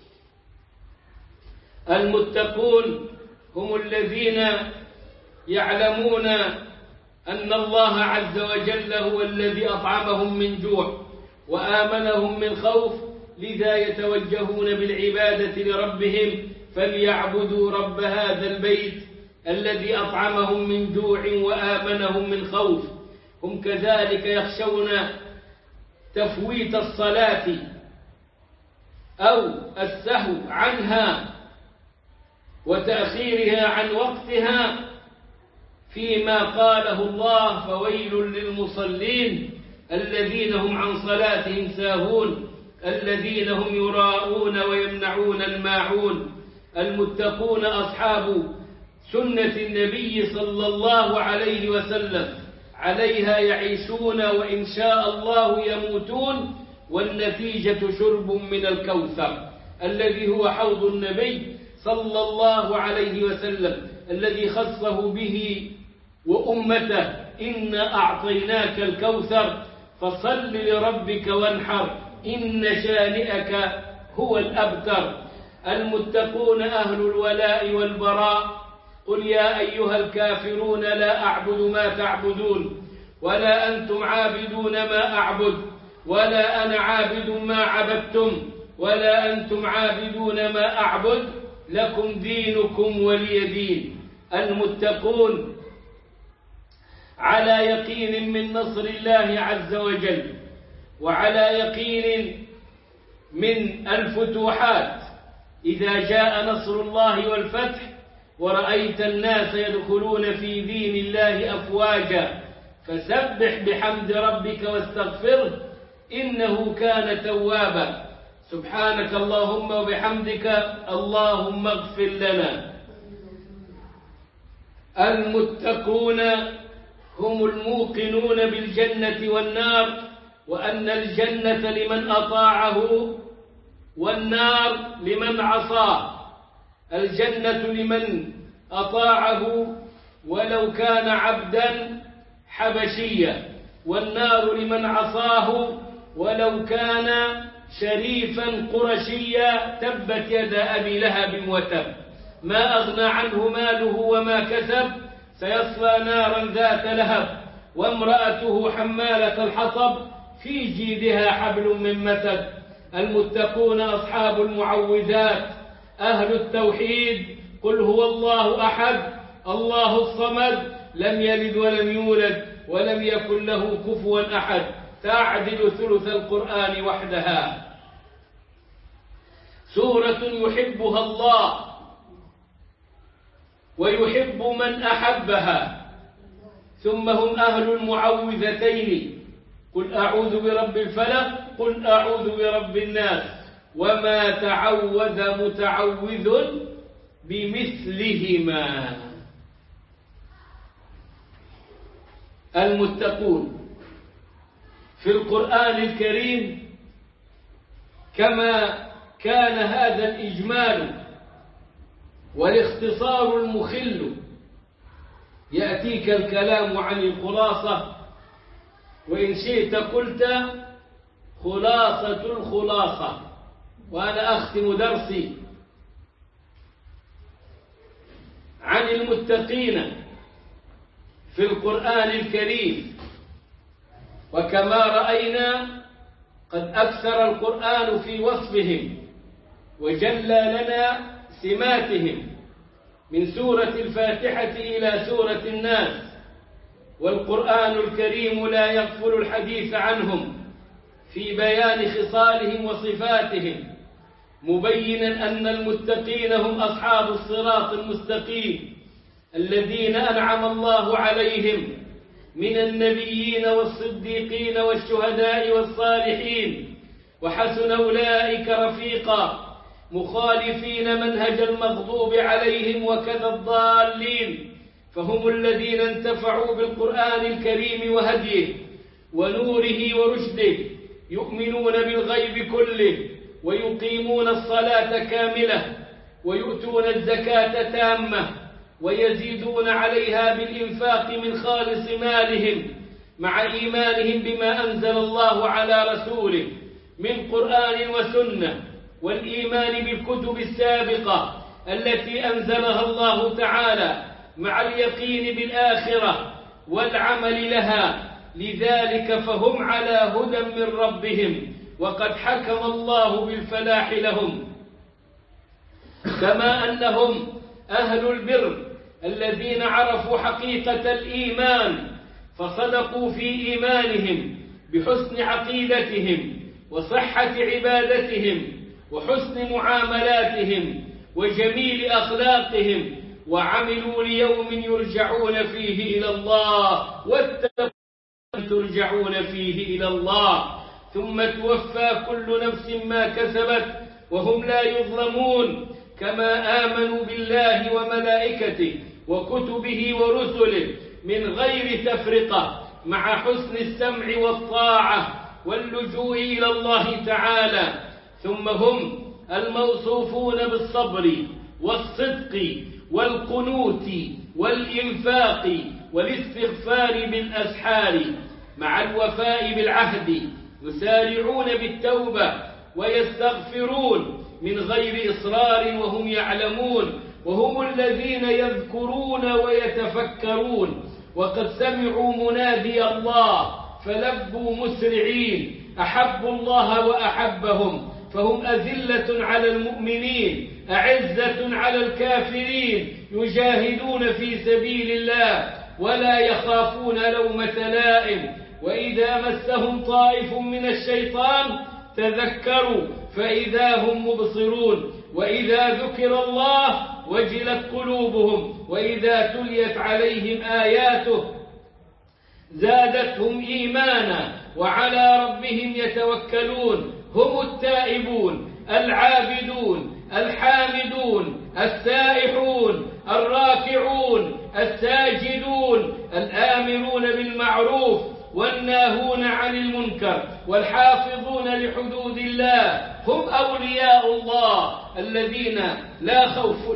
المتقون هم الذين يعلمون أن الله عز وجل هو الذي أطعمهم من جوع وآمنهم من خوف، لذا يتوجهون بالعبادة لربهم فليعبدوا رب هذا البيت الذي أطعمهم من جوع وآمنهم من خوف. هم كذلك يخشون تفويت الصلاة أو السهو عنها وتأخيرها عن وقتها فيما قاله الله: فويل للمصلين الذين هم عن صلاتهم ساهون الذين هم يراءون ويمنعون الماعون. المتقون أصحاب سنة النبي صلى الله عليه وسلم، عليها يعيشون وإن شاء الله يموتون، والنتيجة شرب من الكوثر الذي هو حوض النبي صلى الله عليه وسلم الذي خصه به وأمته: إنا أعطيناك الكوثر فصل لربك وانحر إن شانئك هو الأبتر. المتقون أهل الولاء والبراء. قل يا أيها الكافرون لا أعبد ما تعبدون ولا أنتم عابدون ما أعبد ولا أنا عابد ما عبدتم ولا أنتم عابدون ما أعبد لكم دينكم ولي دين. المتقون على يقين من نصر الله عز وجل وعلى يقين من الفتوحات إذا جاء نصر الله والفتح ورأيت الناس يدخلون في دين الله أفواجا فسبح بحمد ربك واستغفره إنه كان توابا. سبحانك اللهم وبحمدك اللهم اغفر لنا. المتقون هم الموقنون بالجنة والنار، وأن الجنة لمن أطاعه والنار لمن عصاه. الجنة لمن أطاعه ولو كان عبدا حبشيا، والنار لمن عصاه ولو كان شريفا قرشيا. تبت يدا أبي لهب وتب ما أغنى عنه ماله وما كسب سيصلى نارا ذات لهب وامرأته حمالة الحطب في جيدها حبل من مسد. المتقون أصحاب المعوذات أهل التوحيد. قل هو الله أحد الله الصمد لم يلد ولم يولد ولم يكن له كفوا أحد. تعدل ثلث القرآن وحدها. سورة يحبها الله ويحب من أحبها. ثم هم أهل المعوذتين: قل أعوذ برب الفلق قل أعوذ برب الناس. وما تعوذ متعوذ بمثلهما. المتقون في القرآن الكريم كما كان هذا الإجمال والاختصار المخل يأتيك الكلام عن الخلاصة، وإن شئت قلت خلاصة الخلاصة. وأنا أختم درسي عن المتقين في القرآن الكريم. وكما رأينا قد أكثر القرآن في وصفهم وجلى لنا سماتهم من سورة الفاتحة إلى سورة الناس، والقرآن الكريم لا يغفل الحديث عنهم في بيان خصالهم وصفاتهم، مبينا أن المتقين هم أصحاب الصراط المستقيم الذين أنعم الله عليهم من النبيين والصديقين والشهداء والصالحين وحسن أولئك رفيقا مخالفين منهج المغضوب عليهم وكذا الضالين فهم الذين انتفعوا بالقرآن الكريم وهديه ونوره ورشده يؤمنون بالغيب كله ويقيمون الصلاة كاملة ويؤتون الزكاة تامة ويزيدون عليها بالإنفاق من خالص مالهم مع إيمانهم بما أنزل الله على رسوله من قرآن وسنة والإيمان بالكتب السابقة التي أنزلها الله تعالى مع اليقين بالآخرة والعمل لها لذلك فهم على هدى من ربهم وقد حكم الله بالفلاح لهم كما أنهم أهل البر الذين عرفوا حقيقة الإيمان فصدقوا في إيمانهم بحسن عقيدتهم وصحة عبادتهم وحسن معاملاتهم وجميل أخلاقهم وعملوا ليوم يرجعون فيه إلى الله واتقوا ترجعون فيه إلى الله ثم توفى كل نفس ما كسبت وهم لا يظلمون كما آمنوا بالله وملائكته وكتبه ورسله من غير تفرقة مع حسن السمع والطاعة واللجوء إلى الله تعالى ثم هم الموصوفون بالصبر والصدق والقنوت والإنفاق والاستغفار بالأسحار مع الوفاء بالعهد يسارعون بالتوبة ويستغفرون من غير إصرار وهم يعلمون وهم الذين يذكرون ويتفكرون وقد سمعوا منادي الله فلبوا مسرعين أحبوا الله وأحبهم فهم أذلة على المؤمنين أعزة على الكافرين يجاهدون في سبيل الله ولا يخافون لومة لائم وإذا مسهم طائف من الشيطان تذكروا فإذا هم مبصرون وإذا ذكر الله وجلت قلوبهم وإذا تليت عليهم آياته زادتهم إيمانا وعلى ربهم يتوكلون هم التائبون العابدون الحامدون السائحون الراكعون الساجدون الآمرون بالمعروف والناهون عن المنكر والحافظون لحدود الله هم أولياء الله الذين لا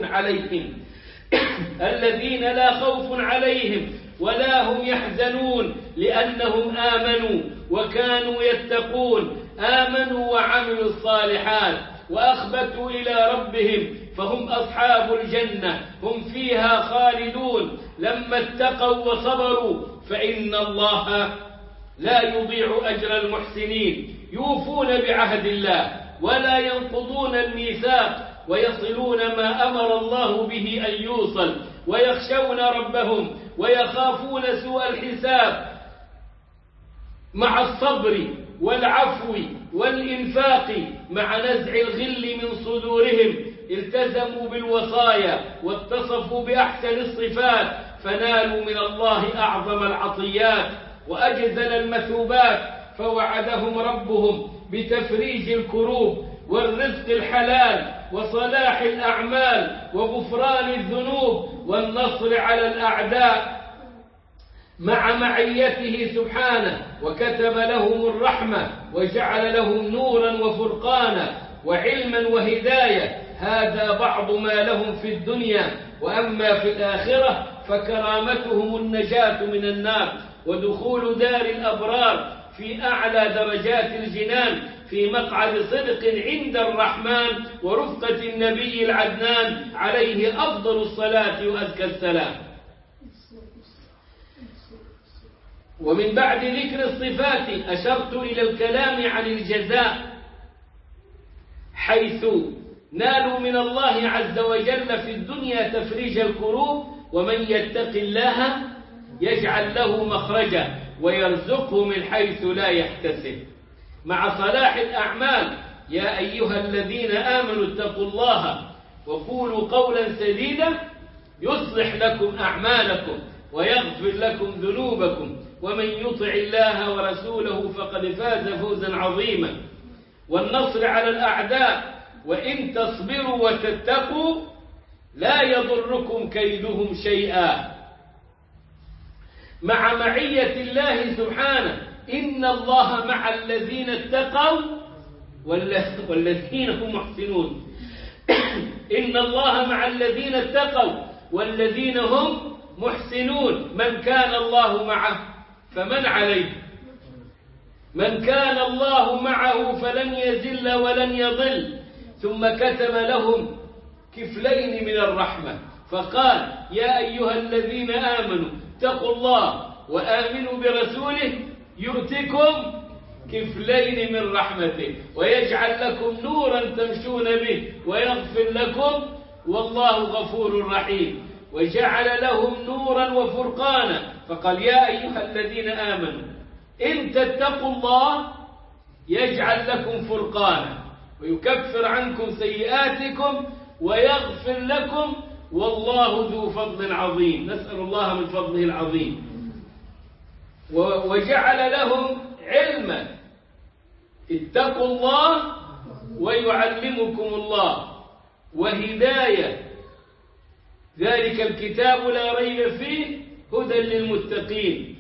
خوف عليهم ولا هم يحزنون لأنهم آمنوا وكانوا يتقون آمنوا وعملوا الصالحات وأخبتوا إلى ربهم فهم أصحاب الجنة هم فيها خالدون لما اتقوا وصبروا فإن الله لا يضيع أجر المحسنين يوفون بعهد الله ولا ينقضون الميثاق ويصلون ما أمر الله به أن يوصل ويخشون ربهم ويخافون سوء الحساب مع الصبر والعفو والإنفاق مع نزع الغل من صدورهم التزموا بالوصايا واتصفوا بأحسن الصفات فنالوا من الله أعظم العطيات وأجزل المثوبات فوعدهم ربهم بتفريج الكروب والرزق الحلال وصلاح الأعمال وغفران الذنوب والنصر على الأعداء مع معيته سبحانه وكتب لهم الرحمة وجعل لهم نورا وفرقانا وعلما وهداية هذا بعض ما لهم في الدنيا وأما في الآخرة فكرامتهم النجاة من النار ودخول دار الأبرار في أعلى درجات الجنان في مقعد صدق عند الرحمن ورفقة النبي العدنان عليه أفضل الصلاة وأزكى السلام. ومن بعد ذكر الصفات أشرت إلى الكلام عن الجزاء حيث نالوا من الله عز وجل في الدنيا تفريج الكروب ومن يتق الله يجعل له مخرجا ويرزقه من حيث لا يحتسب مع صلاح الأعمال يا أيها الذين آمنوا اتقوا الله وقولوا قولا سديدا يصلح لكم أعمالكم ويغفر لكم ذنوبكم ومن يطع الله ورسوله فقد فاز فوزا عظيما. والنصر على الأعداء، وإن تصبروا وتتقوا لا يضركم كيدهم شيئا. مع معية الله سبحانه، إن الله مع الذين اتقوا والذين هم محسنون. إن الله مع الذين اتقوا والذين هم محسنون. من كان الله معه فمن عليه. من كان الله معه فلن يزل ولن يضل. ثم كتب لهم كفلين من الرحمة فقال: يا أيها الذين آمنوا اتقوا الله وآمنوا برسوله يؤتكم كفلين من رحمته ويجعل لكم نورا تمشون به ويغفر لكم والله غفور رحيم. وجعل لهم نورا وفرقانا فقال: يا أيها الذين آمنوا إن تتقوا الله يجعل لكم فرقانا ويكفر عنكم سيئاتكم ويغفر لكم والله ذو فضل عظيم. نسأل الله من فضله العظيم. وجعل لهم علما. اتقوا الله ويعلمكم الله. وهداية. ذلك الكتاب لا ريب فيه هدى للمتقين.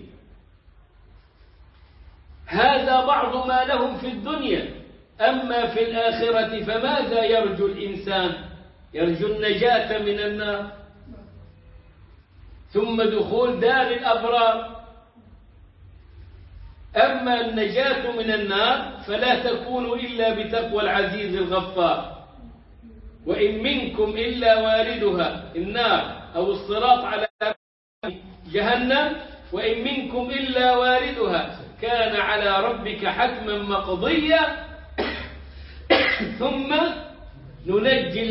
هذا بعض ما لهم في الدنيا. أما في الآخرة فماذا يرجو الإنسان؟ يرجو النجاة من النار ثم دخول دار الأبرار. أما النجاة من النار فلا تكون إلا بتقوى العزيز الغفار. وإن منكم إلا واردها النار أو الصراط على جهنم وإن منكم إلا واردها كان على ربك حتما مقضيا ثم ننجي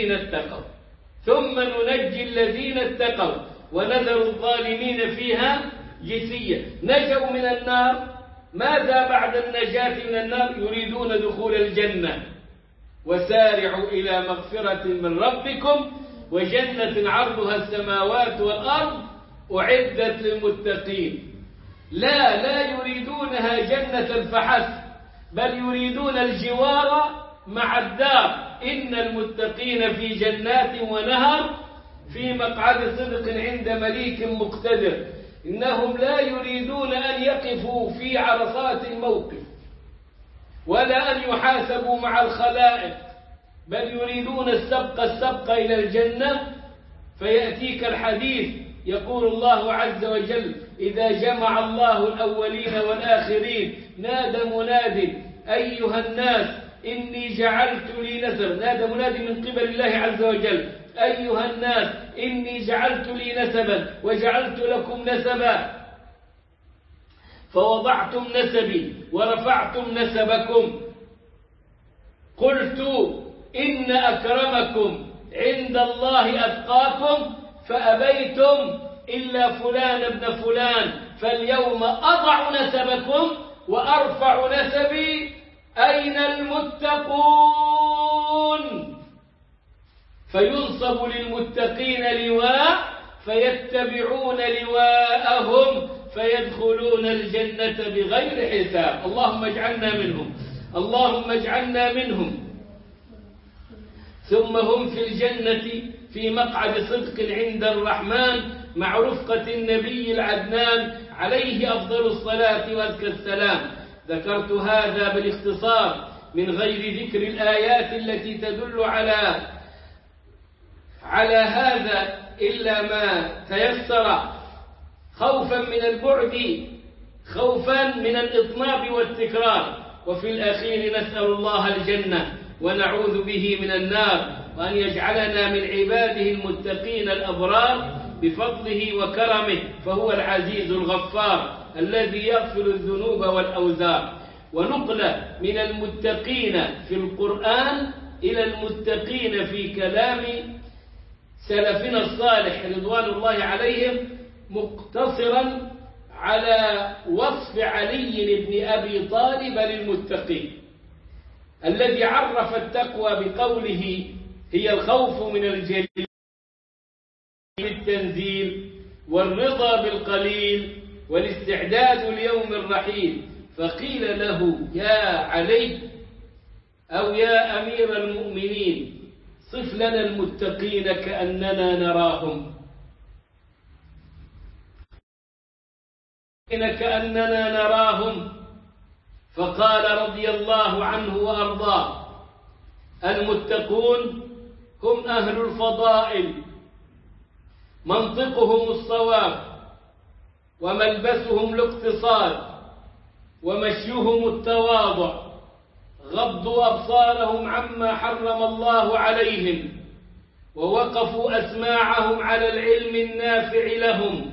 الذين اتقوا ونذر الظالمين فيها جثيا. نجوا من النار. ماذا بعد النجاة من النار؟ يريدون دخول الجنة. وسارعوا إلى مغفرة من ربكم وجنة عرضها السماوات والأرض أعدت للمتقين. لا يريدونها جنة فحسب بل يريدون الجوار مع الدار. إن المتقين في جنات ونهر في مقعد صدق عند مليك مقتدر. إنهم لا يريدون أن يقفوا في عرصات الموقف ولا أن يحاسبوا مع الخلائق بل يريدون السبق إلى الجنة. فيأتيك الحديث يقول الله عز وجل: إذا جمع الله الأولين والآخرين نادى مناد أيها الناس إني جعلت لي نسبا. نادى مناد من قبل الله عز وجل: أيها الناس إني جعلت لي نسبا وجعلت لكم نسبا فوضعتم نسبي ورفعتم نسبكم. قلت إن أكرمكم عند الله أتقاكم فأبيتم إلا فلان ابن فلان فاليوم أضع نسبكم وأرفع نسبي. أين المتقون؟ فينصب للمتقين لواء فيتبعون لواءهم فيدخلون الجنة بغير حساب. اللهم اجعلنا منهم. اللهم اجعلنا منهم. ثم هم في الجنة في مقعد صدق عند الرحمن مع رفقة النبي العدنان عليه أفضل الصلاة وأزكى السلام. ذكرت هذا بالاختصار من غير ذكر الآيات التي تدل على هذا إلا ما تيسر خوفا من البعد، خوفا من الإطناب والتكرار. وفي الأخير نسأل الله الجنة ونعوذ به من النار، وأن يجعلنا من عباده المتقين الأبرار بفضله وكرمه، فهو العزيز الغفار الذي يغفر الذنوب والأوزار. ونقل من المتقين في القرآن إلى المتقين في كلام سلفنا الصالح رضوان الله عليهم، مقتصرا على وصف علي بن أبي طالب للمتقين، الذي عرف التقوى بقوله: هي الخوف من الجليل بالتنزيل والرضا بالقليل والاستعداد ليوم الرحيل. فقيل له: يا علي أو يا أمير المؤمنين، صف لنا المتقين كأننا نراهم، كأننا نراهم. فقال رضي الله عنه وأرضاه: المتقون هم أهل الفضائل، منطقهم الصواب، وملبسهم الاقتصاد، ومشيهم التواضع، غضوا أبصارهم عما حرم الله عليهم، ووقفوا أسماعهم على العلم النافع لهم،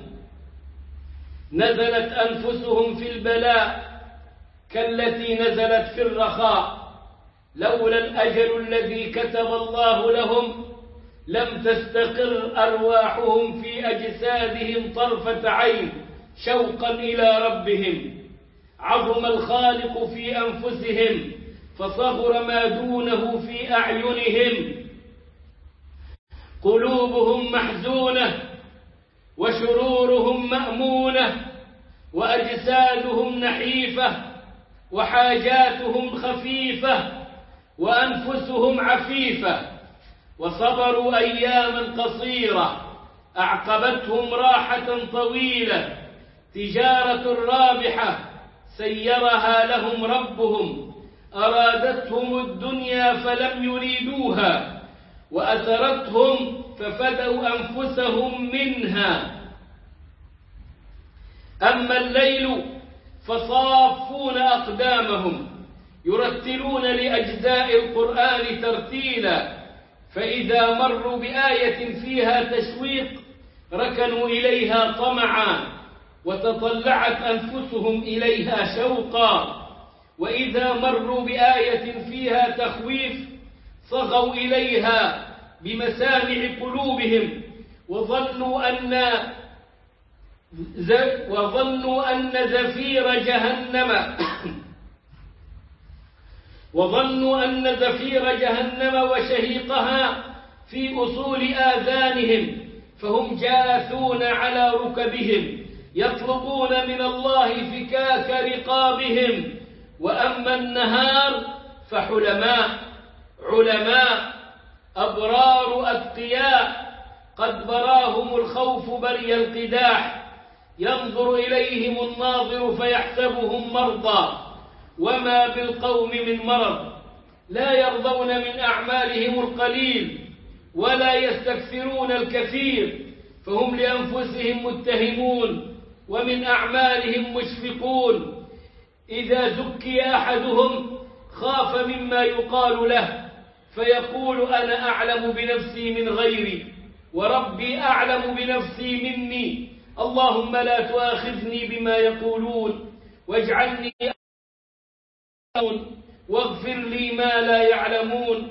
نزلت أنفسهم في البلاء كالتي نزلت في الرخاء، لولا الأجل الذي كتب الله لهم لم تستقر أرواحهم في أجسادهم طرفة عين شوقا إلى ربهم. عظم الخالق في أنفسهم فصغر ما دونه في أعينهم. قلوبهم محزونة وشرورهم مأمونة، وأجسادهم نحيفة وحاجاتهم خفيفة وأنفسهم عفيفة. وصبروا أياما قصيرة أعقبتهم راحة طويلة، تجارة رابحة سيرها لهم ربهم، أرادتهم الدنيا فلم يريدوها، وأثرتهم ففدوا أنفسهم منها. أما الليل فصافون أقدامهم يرتلون لأجزاء القرآن ترتيلا، فإذا مروا بآية فيها تشويق ركنوا إليها طمعا، وتطلعت أنفسهم إليها شوقا، وإذا مروا بآية فيها تخويف صغوا إليها بمسامع قلوبهم، وظنوا أن زفير جهنم وشهيقها في أصول آذانهم، فهم جاثون على ركبهم يطلبون من الله فكاك رقابهم. وأما النهار فحلماء علماء أبرار أتقياء، قد براهم الخوف بري القداح، ينظر إليهم الناظر فيحسبهم مرضى، وما بالقوم من مرض، لا يرضون من أعمالهم القليل ولا يستكثرون الكثير، فهم لأنفسهم متهمون ومن أعمالهم مشفقون. إذا زكي أحدهم خاف مما يقال له، فيقول: أنا أعلم بنفسي من غيري، وربي أعلم بنفسي مني، اللهم لا تؤاخذني بما يقولون، واجعلني واغفر لي ما لا يعلمون.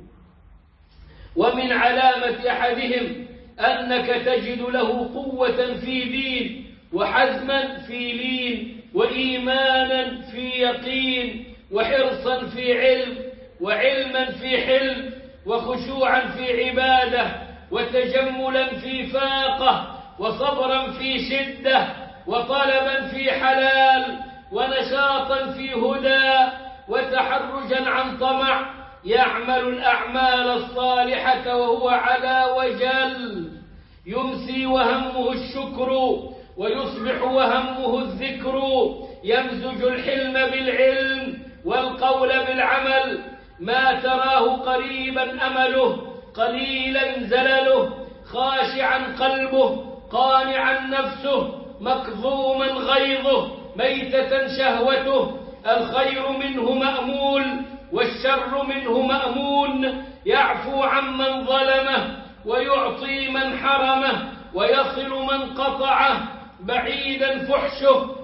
ومن علامة أحدهم أنك تجد له قوة في دين، وحزما في لين، وإيمانا في يقين، وحرصا في علم، وعلما في حلم، وخشوعا في عبادة، وتجملا في فاقة، وصبرا في شدة، وطلبا في حلال، ونشاطا في هدى، وتحرجا عن طمع، يعمل الأعمال الصالحة وهو على وجل، يمسي وهمه الشكر ويصبح وهمه الذكر، يمزج الحلم بالعلم والقول بالعمل، ما تراه قريبا أمله، قليلا زلله، خاشعا قلبه، قانعا نفسه، مكظوما غيظه، ميتة شهوته، الخير منه مأمول والشر منه مأمون، يعفو عمن ظلمه ويعطي من حرمه، ويصل من قطعه، بعيدا فحشه،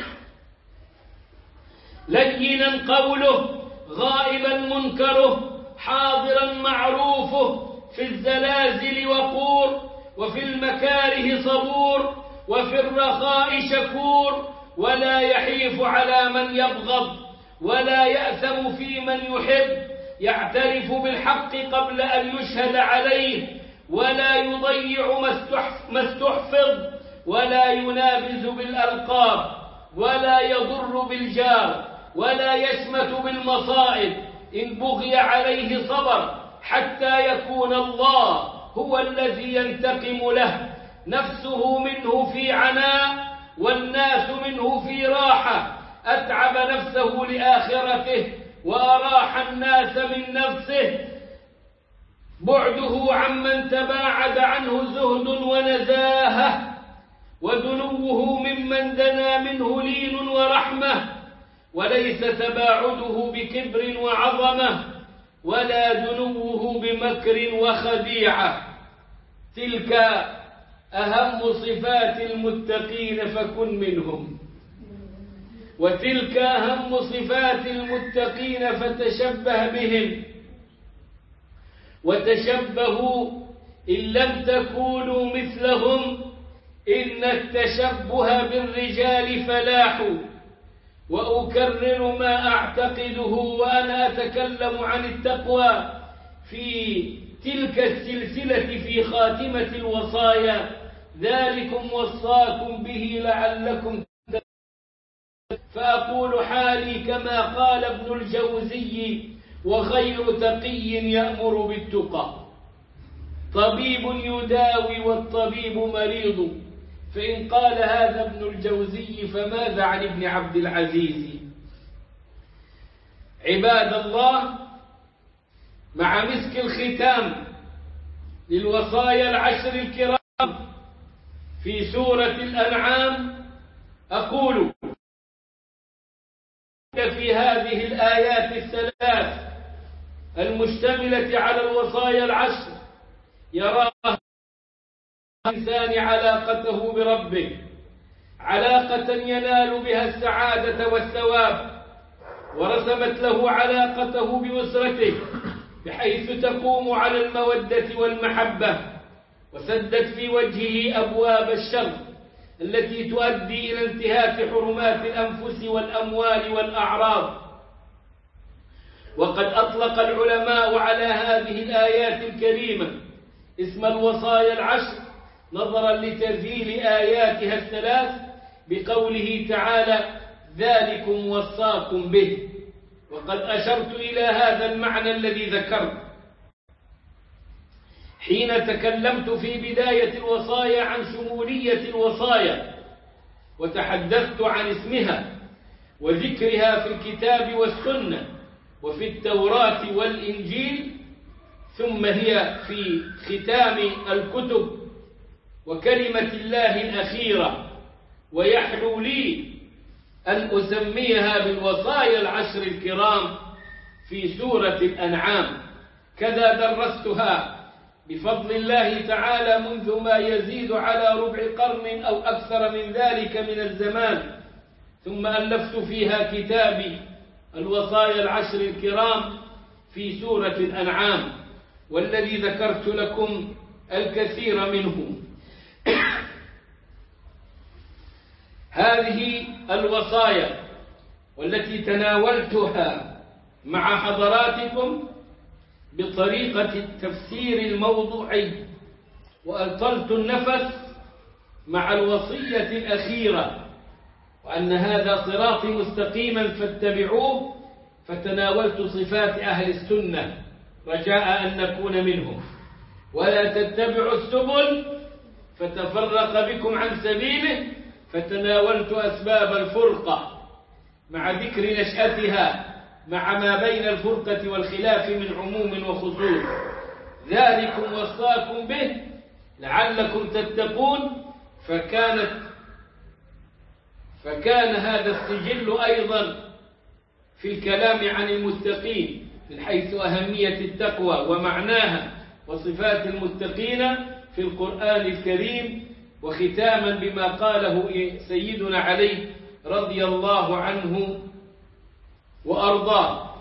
لينا قوله، غائبا منكره، حاضرا معروفه، في الزلازل وقور، وفي المكاره صبور، وفي الرخاء شكور، ولا يحيف على من يبغض، ولا يأثم في من يحب، يعترف بالحق قبل أن يشهد عليه، ولا يضيع ما استحفظ، ولا ينابز بالألقاب ولا يضر بالجار ولا يشمت بالمصائب، إن بغي عليه صبر حتى يكون الله هو الذي ينتقم له، نفسه منه في عناء والناس منه في راحة، أتعب نفسه لآخرته وأراح الناس من نفسه، بعده عمن تباعد عنه زهد ونزاهة، ودنوه ممن دنا منه لين ورحمة، وليس تباعده بكبر وعظمة ولا دنوه بمكر وخديعة. تلك أهم صفات المتقين فكن منهم، وتلك أهم صفات المتقين فتشبه بهم، وتشبهوا إن لم تكونوا مثلهم، إن التشبه بالرجال فلاح. وأكرر ما أعتقده وأنا أتكلم عن التقوى في تلك السلسلة في خاتمة الوصايا: ذلكم وصاكم به لعلكم تتقون. فأقول حالي كما قال ابن الجوزي: وخير تقي يأمر بالتقى، طبيب يداوي والطبيب مريض. فإن قال هذا ابن الجوزي فماذا عن ابن عبد العزيز؟ عباد الله، مع مسك الختام للوصايا العشر الكرام في سورة الأنعام أقول في هذه الآيات الثلاث المشتملة على الوصايا العشر يرى الإنسان علاقته بربه علاقة ينال بها السعادة والثواب، ورسمت له علاقته بأسرته بحيث تقوم على المودة والمحبة، وسدت في وجهه أبواب الشر التي تؤدي إلى انتهاك حرمات الأنفس والأموال والأعراض. وقد أطلق العلماء على هذه الآيات الكريمة اسم الوصايا العشر نظرا لتذييل آياتها الثلاث بقوله تعالى: ذلكم وصاكم به. وقد أشرت إلى هذا المعنى الذي ذكرت حين تكلمت في بداية الوصايا عن شمولية الوصايا، وتحدثت عن اسمها وذكرها في الكتاب والسنة وفي التوراة والإنجيل، ثم هي في ختام الكتب وكلمة الله الأخيرة، ويحلو لي أن أسميها بالوصايا العشر الكرام في سورة الأنعام. كذا درستها بفضل الله تعالى منذ ما يزيد على ربع قرن أو أكثر من ذلك من الزمان، ثم ألفت فيها كتابي الوصايا العشر الكرام في سورة الأنعام، والذي ذكرت لكم الكثير منه. هذه الوصايا والتي تناولتها مع حضراتكم بطريقة التفسير الموضوعي، وأطلت النفس مع الوصية الأخيرة وأن هذا صراطي مستقيما فاتبعوه، فتناولت صفات أهل السنة رجاء أن نكون منهم. ولا تتبعوا السبل فتفرق بكم عن سبيله، فتناولت أسباب الفرقة مع ذكر نشأتها مع ما بين الفرقة والخلاف من عموم وخصوص. ذلكم وصاكم به لعلكم تتقون، فكان هذا السجل أيضا في الكلام عن المتقين من حيث أهمية التقوى ومعناها وصفات المتقين في القرآن الكريم، وختاما بما قاله سيدنا علي رضي الله عنه وأرضاه.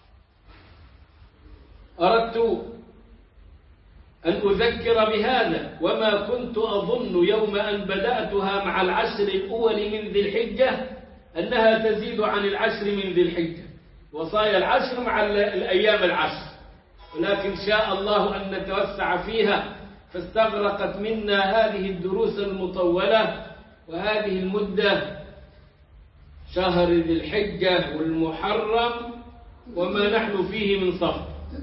أردت أن أذكر بهذا، وما كنت أظن يوم أن بدأتها مع العشر الأول من ذي الحجة أنها تزيد عن العشر من ذي الحجة، وصايا العشر مع الأيام العشر، ولكن شاء الله أن نتوسع فيها فاستغرقت منا هذه الدروس المطولة وهذه المدة شهر ذي الحجة والمحرم وما نحن فيه من صفر.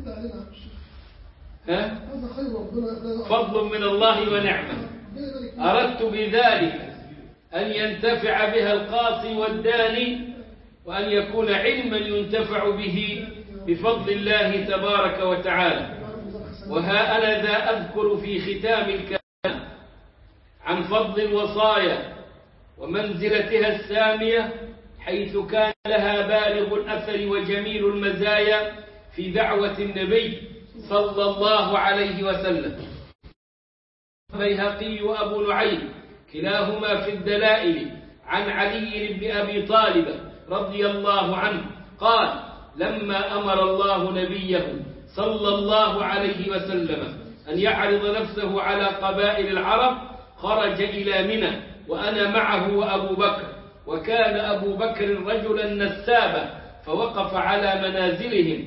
فضل من الله ونعمة. أردت بذلك أن ينتفع بها القاصي والداني وأن يكون علما ينتفع به بفضل الله تبارك وتعالى. وها أنا ذا أذكر في ختام الكلام عن فضل الوصايا ومنزلتها السامية، حيث كان لها بالغ الأثر وجميل المزايا في دعوة النبي صلى الله عليه وسلم. البيهقي وأبو نعيم كلاهما في الدلائل عن علي بن أبي طالب رضي الله عنه قال: لما أمر الله نبيه صلى الله عليه وسلم أن يعرض نفسه على قبائل العرب خرج إلى منى وأنا معه وأبو بكر، وكان أبو بكر رجلا نسابا، فوقف على منازلهم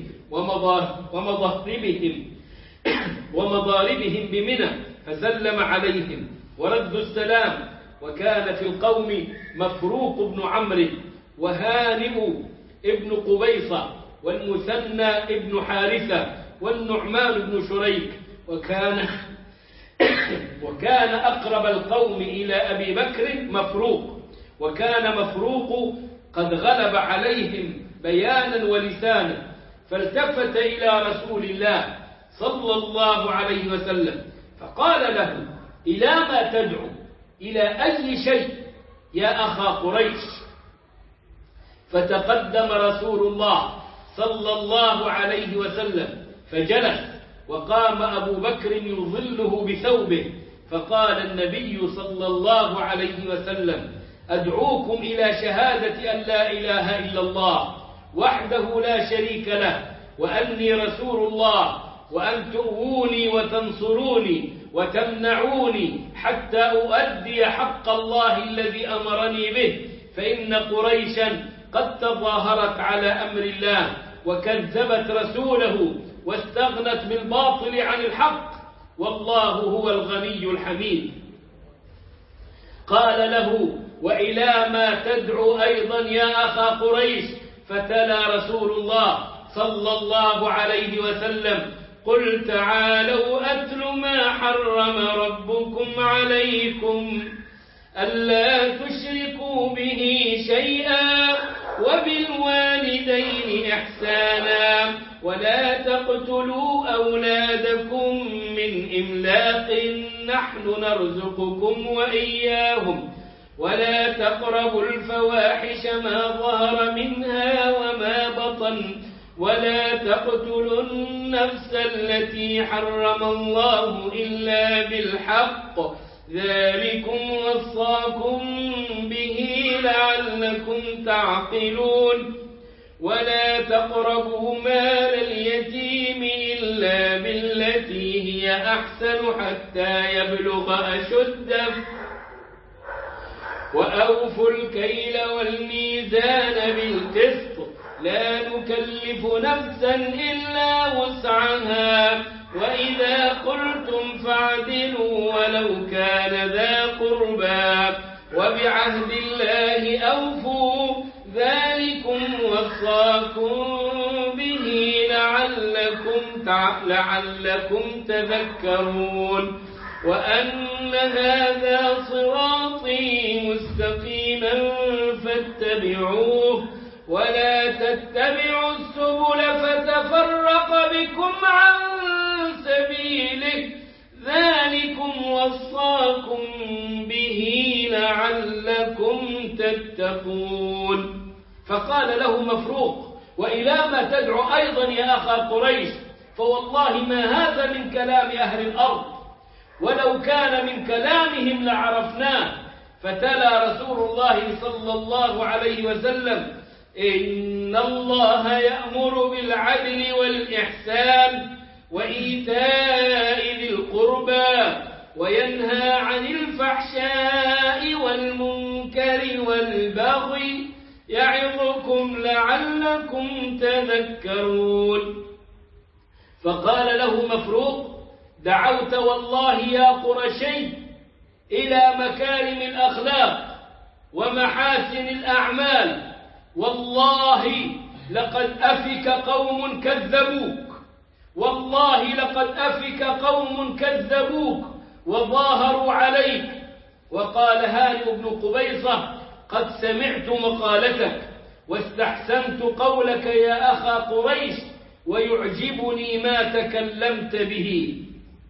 ومضاربهم بمنى فسلم عليهم وردوا السلام. وكان في القوم مفروق بن عمرو وهانئ ابن قبيصة والمثنى ابن حارثة والنعمان بن شريك، وكان أقرب القوم إلى أبي بكر مفروق، وكان مفروق قد غلب عليهم بيانا ولسانا، فالتفت إلى رسول الله صلى الله عليه وسلم فقال له: إلى ما تدعو؟ إلى أي شيء يا أخا قريش؟ فتقدم رسول الله صلى الله عليه وسلم فجلس، وقام أبو بكر يظله بثوبه، فقال النبي صلى الله عليه وسلم: أدعوكم إلى شهادة أن لا إله إلا الله وحده لا شريك له، وأني رسول الله، وأن تؤووني وتنصروني وتمنعوني حتى أؤدي حق الله الذي أمرني به، فإن قريشا قد تظاهرت على أمر الله وكذبت رسوله واستغنت بالباطل عن الحق، والله هو الغني الحميد. قال له: وإلى ما تدعو أيضا يا أخا قريش؟ فتلا رسول الله صلى الله عليه وسلم: قل تعالوا أتل ما حرم ربكم عليكم ألا تشركوا به شيئا وبالوالدين إحسانا ولا تقتلوا أولادكم من إملاق نحن نرزقكم وإياهم ولا تقربوا الفواحش ما ظهر منها وما بطن ولا تقتلوا النفس التي حرم الله إلا بالحق ذلكم وصاكم به لعلكم تعقلون ولا تقربوا مال اليتيم إلا بالتي هي أحسن حتى يبلغ أشده وأوفوا الكيل والميزان بالقسط لا نكلف نفسا إلا وسعها وإذا قلتم فاعدلوا ولو كان ذا قربى وبعهد الله أوفوا ذلكم وصاكم به لعلكم تذكرون وأن هذا صراطي مستقيما فاتبعوه ولا تتبعوا السبل فتفرق بكم عن سبيله ذلكم وصاكم به لعلكم تتقون. فقال له مفروق: وإلى ما تدعو أيضا يا أخا قريش؟ فوالله ما هذا من كلام أهل الأرض، ولو كان من كلامهم لعرفناه. فتلا رسول الله صلى الله عليه وسلم: إن الله يأمر بالعدل والإحسان وإيتاء ذي القربى وينهى عن الفحشاء والمنكر والبغي يعظكم لعلكم تذكرون. فقال له مفروق: دعوت والله يا قرشي إلى مكارم الأخلاق ومحاسن الأعمال، والله لقد أفك قوم كذبوك، والله لقد أفك قوم كذبوك وظاهروا عليك. وقال هانئ بن قبيصة: قد سمعت مقالتك واستحسنت قولك يا أخا قريش، ويعجبني ما تكلمت به.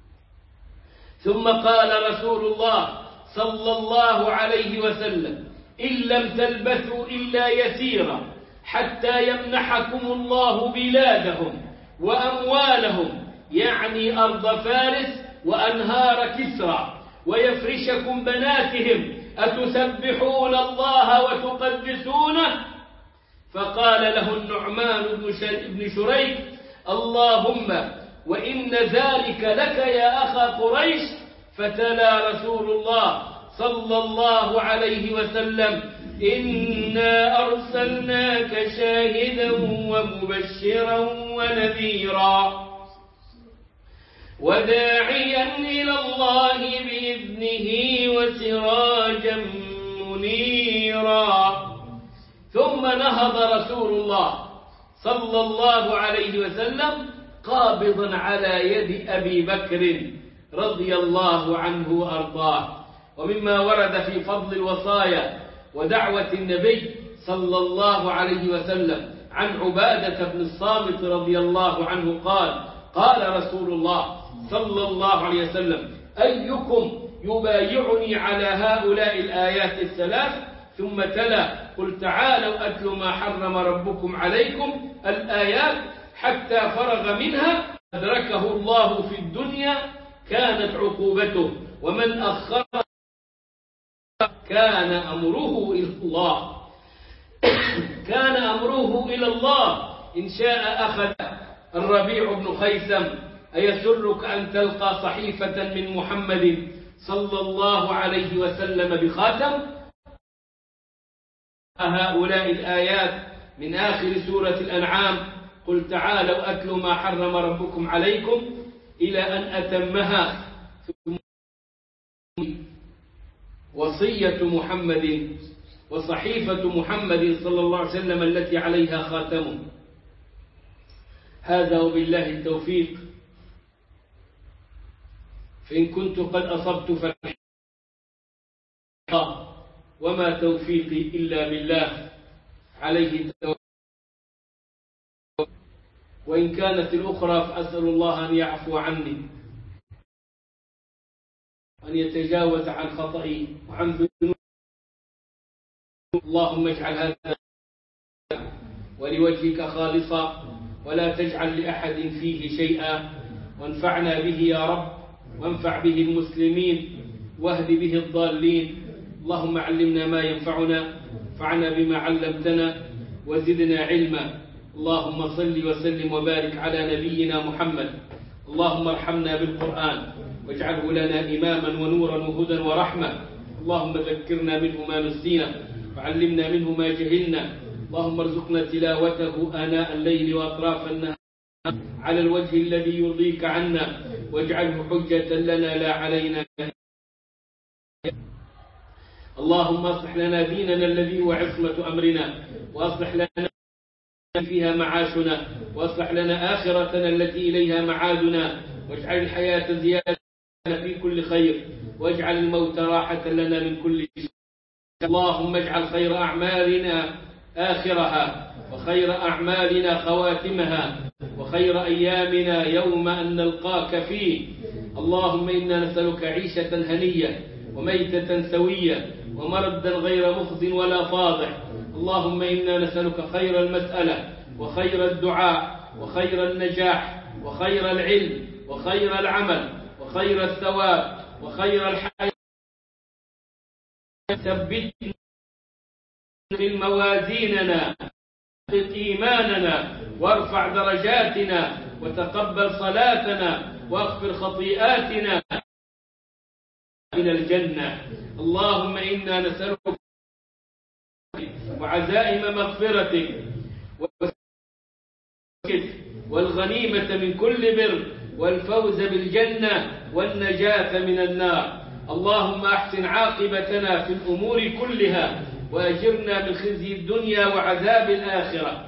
ثم قال رسول الله صلى الله عليه وسلم: إن لم تلبثوا إلا يسيرا حتى يمنحكم الله بلادهم وأموالهم، يعني أرض فارس وأنهار كسرى، ويفرشكم بناتهم، أتسبحون الله وتقدسونه؟ فقال له النعمان بن شريك: اللهم وإن ذلك لك يا أخا قريش. فتلا رسول الله صلى الله عليه وسلم: إنا أرسلناك شاهدا ومبشرا ونذيرا وداعيا إلى الله بإذنه وسراجا منيرا. ثم نهض رسول الله صلى الله عليه وسلم قابضا على يد أبي بكر رضي الله عنه وأرضاه. ومما ورد في فضل الوصايا ودعوة النبي صلى الله عليه وسلم عن عبادة بن الصامت رضي الله عنه قال: قال رسول الله صلى الله عليه وسلم: أيكم يبايعني على هؤلاء الآيات الثلاث؟ ثم تلا: قل تعالوا أتل ما حرم ربكم عليكم الآيات حتى فرغ منها. أدركه الله في الدنيا كانت عقوبته، ومن أخر كان أمره إلى الله. كان أمره إلى الله، إن شاء أخذ. الربيع بن خيثم: أيسرك أن تلقى صحيفة من محمد صلى الله عليه وسلم بخاتم؟ هؤلاء الآيات من آخر سورة الأنعام: قل تعالوا أتل ما حرم ربكم عليكم، إلى أن أتمها. وصية محمد وصحيفة محمد صلى الله عليه وسلم التي عليها خاتمه. هذا وبالله التوفيق. فإن كنت قد أصبت فالحمد، وما توفيقي إلا بالله، عليه التوفيق. وإن كانت الأخرى فأسأل الله أن يعفو عني، أن يتجاوز عن خطئي وعن ذنوبي. اللهم اجعل هذا ولوجهك خالصا، ولا تجعل لأحد فيه شيئا، وانفعنا به يا رب، وانفع به المسلمين، واهد به الضالين. اللهم علمنا ما ينفعنا، انفعنا بما علمتنا، وزدنا علما. اللهم صل وسلم وبارك على نبينا محمد. اللهم ارحمنا بالقرآن واجعله لنا إماما ونورا وهدى ورحمة. اللهم ذكرنا منه ما نسينا، وعلمنا منه ما جهلنا. اللهم ارزقنا تلاوته آناء الليل وأطراف النهار على الوجه الذي يرضيك عنا، واجعله حجة لنا لا علينا. اللهم اصلح لنا ديننا الذي هو عصمة أمرنا، وأصلح لنا فيها معاشنا، واصلح لنا آخرتنا التي إليها معادنا، واجعل الحياة زيادة في كل خير، واجعل الموت راحة لنا من كل شر. اللهم اجعل خير أعمالنا آخرها، وخير أعمالنا خواتمها، وخير أيامنا يوم أن نلقاك فيه. اللهم إنا نسألك عيشة هنية، وميتة سوية، ومردا غير مخز ولا فاضح. اللهم إنا نسألك خير المسألة، وخير الدعاء، وخير النجاح، وخير العلم، وخير العمل، وخير الثواب، وخير الحياة. ثبتنا من موازيننا، ثبت إيماننا، وارفع درجاتنا، وتقبل صلاتنا، واغفر خطيئاتنا إلى الجنة. اللهم إنا نسألك وعزائم مغفرتك والغنيمة من كل بر، والفوز بالجنة والنجاة من النار. اللهم أحسن عاقبتنا في الأمور كلها وأجرنا من خزي الدنيا وعذاب الآخرة.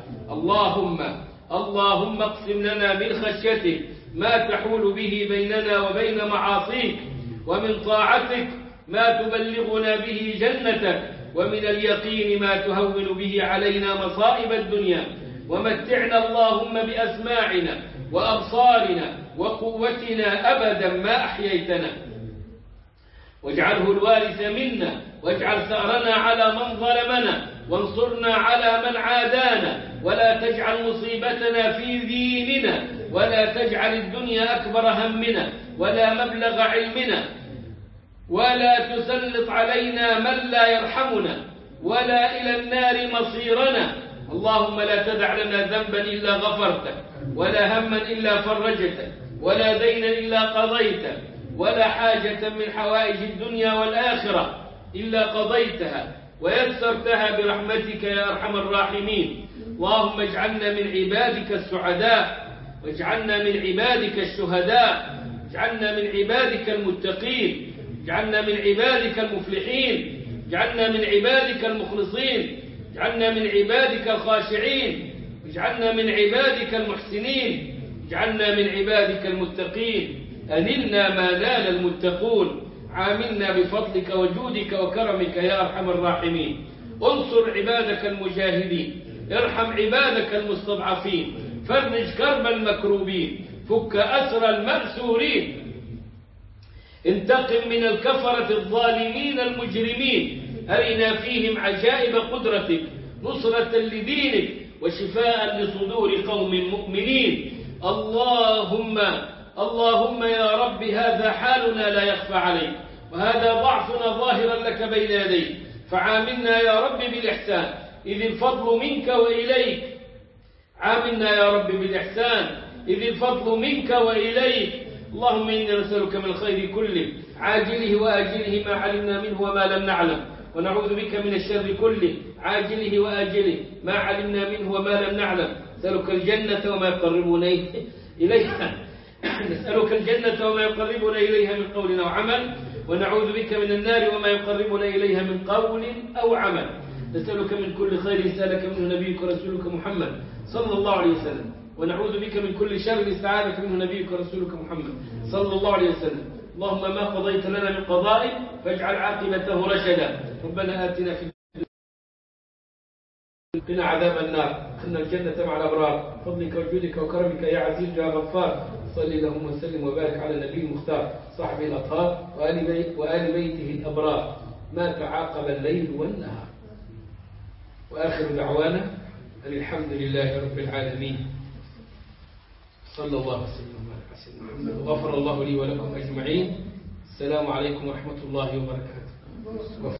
اللهم اقسم لنا من خشيتك ما تحول به بيننا وبين معاصيك، ومن طاعتك ما تبلغنا به جنتك، ومن اليقين ما تهون به علينا مصائب الدنيا. ومتعنا اللهم بأسماعنا وأبصارنا وقوتنا أبدا ما أحييتنا، واجعله الوارث منا، واجعل ثأرنا على من ظلمنا، وانصرنا على من عادانا، ولا تجعل مصيبتنا في ديننا، ولا تجعل الدنيا أكبر همنا ولا مبلغ علمنا، ولا تسلط علينا من لا يرحمنا، ولا إلى النار مصيرنا. اللهم لا تدع لنا ذنبا إلا غفرته، ولا هما إلا فرجته، ولا دينا إلا قضيته، ولا حاجة من حوائج الدنيا والآخرة إلا قضيتها ويسرتها برحمتك يا أرحم الراحمين. اللهم اجعلنا من عبادك السعداء، واجعلنا من عبادك الشهداء، اجعلنا من عبادك المتقين، اجعلنا من عبادك المفلحين، اجعلنا من عبادك المخلصين، اجعلنا من عبادك الخاشعين، اجعلنا من عبادك المحسنين، اجعلنا من عبادك المتقين. أنلنا ما نال المتقون، عاملنا بفضلك وجودك وكرمك يا أرحم الراحمين. انصر عبادك المجاهدين، ارحم عبادك المستضعفين، فرج كرب المكروبين، فك أسر المأسورين، انتقم من الكفرة الظالمين المجرمين، أرنا فيهم عجائب قدرتك، نصرة لدينك وشفاء لصدور قوم مؤمنين. اللهم يا رب هذا حالنا لا يخفى عليك، وهذا ضعفنا ظاهرا لك بين يديك، فعاملنا يا رب بالإحسان إذ الفضل منك وإليك. عاملنا يا رب بالإحسان إذ الفضل منك وإليك. اللهم إنا نسألك من الخير كله عاجله وآجله ما علمنا منه وما لم نعلم، ونعوذ بك من الشر كله عاجله وآجله ما علمنا منه وما لم نعلم. نسألك الجنة وما يقربون إليها نسألك الجنة وما يقربون إليها من قول أو عمل، ونعوذ بك من النار وما يقربون إليها من قول أو عمل. نسألك من كل خير سألك منه نبيك ورسولك محمد صلى الله عليه وسلم، ونعوذ بك من كل شر استعاذك منه نبيك ورسولك محمد صلى الله عليه وسلم. اللهم ما قضيت لنا من قضاء فاجعل عاقبته رشدا. ربنا آتنا في قنا عذاب النار، إن الجنة مع الأبرار، فضلك وجودك وكرمك يا عزيز يا غفار. صلي اللهم وسلم وبارك على النبي المختار صاحب الأطهار وآل بيته الأبرار ما تعاقب الليل والنهار. وآخر دعوانا أن الحمد لله رب العالمين. صلى الله وسلم وبارك على سيدنا محمد، وغفر الله لي ولكم أجمعين. السلام عليكم ورحمة الله وبركاته.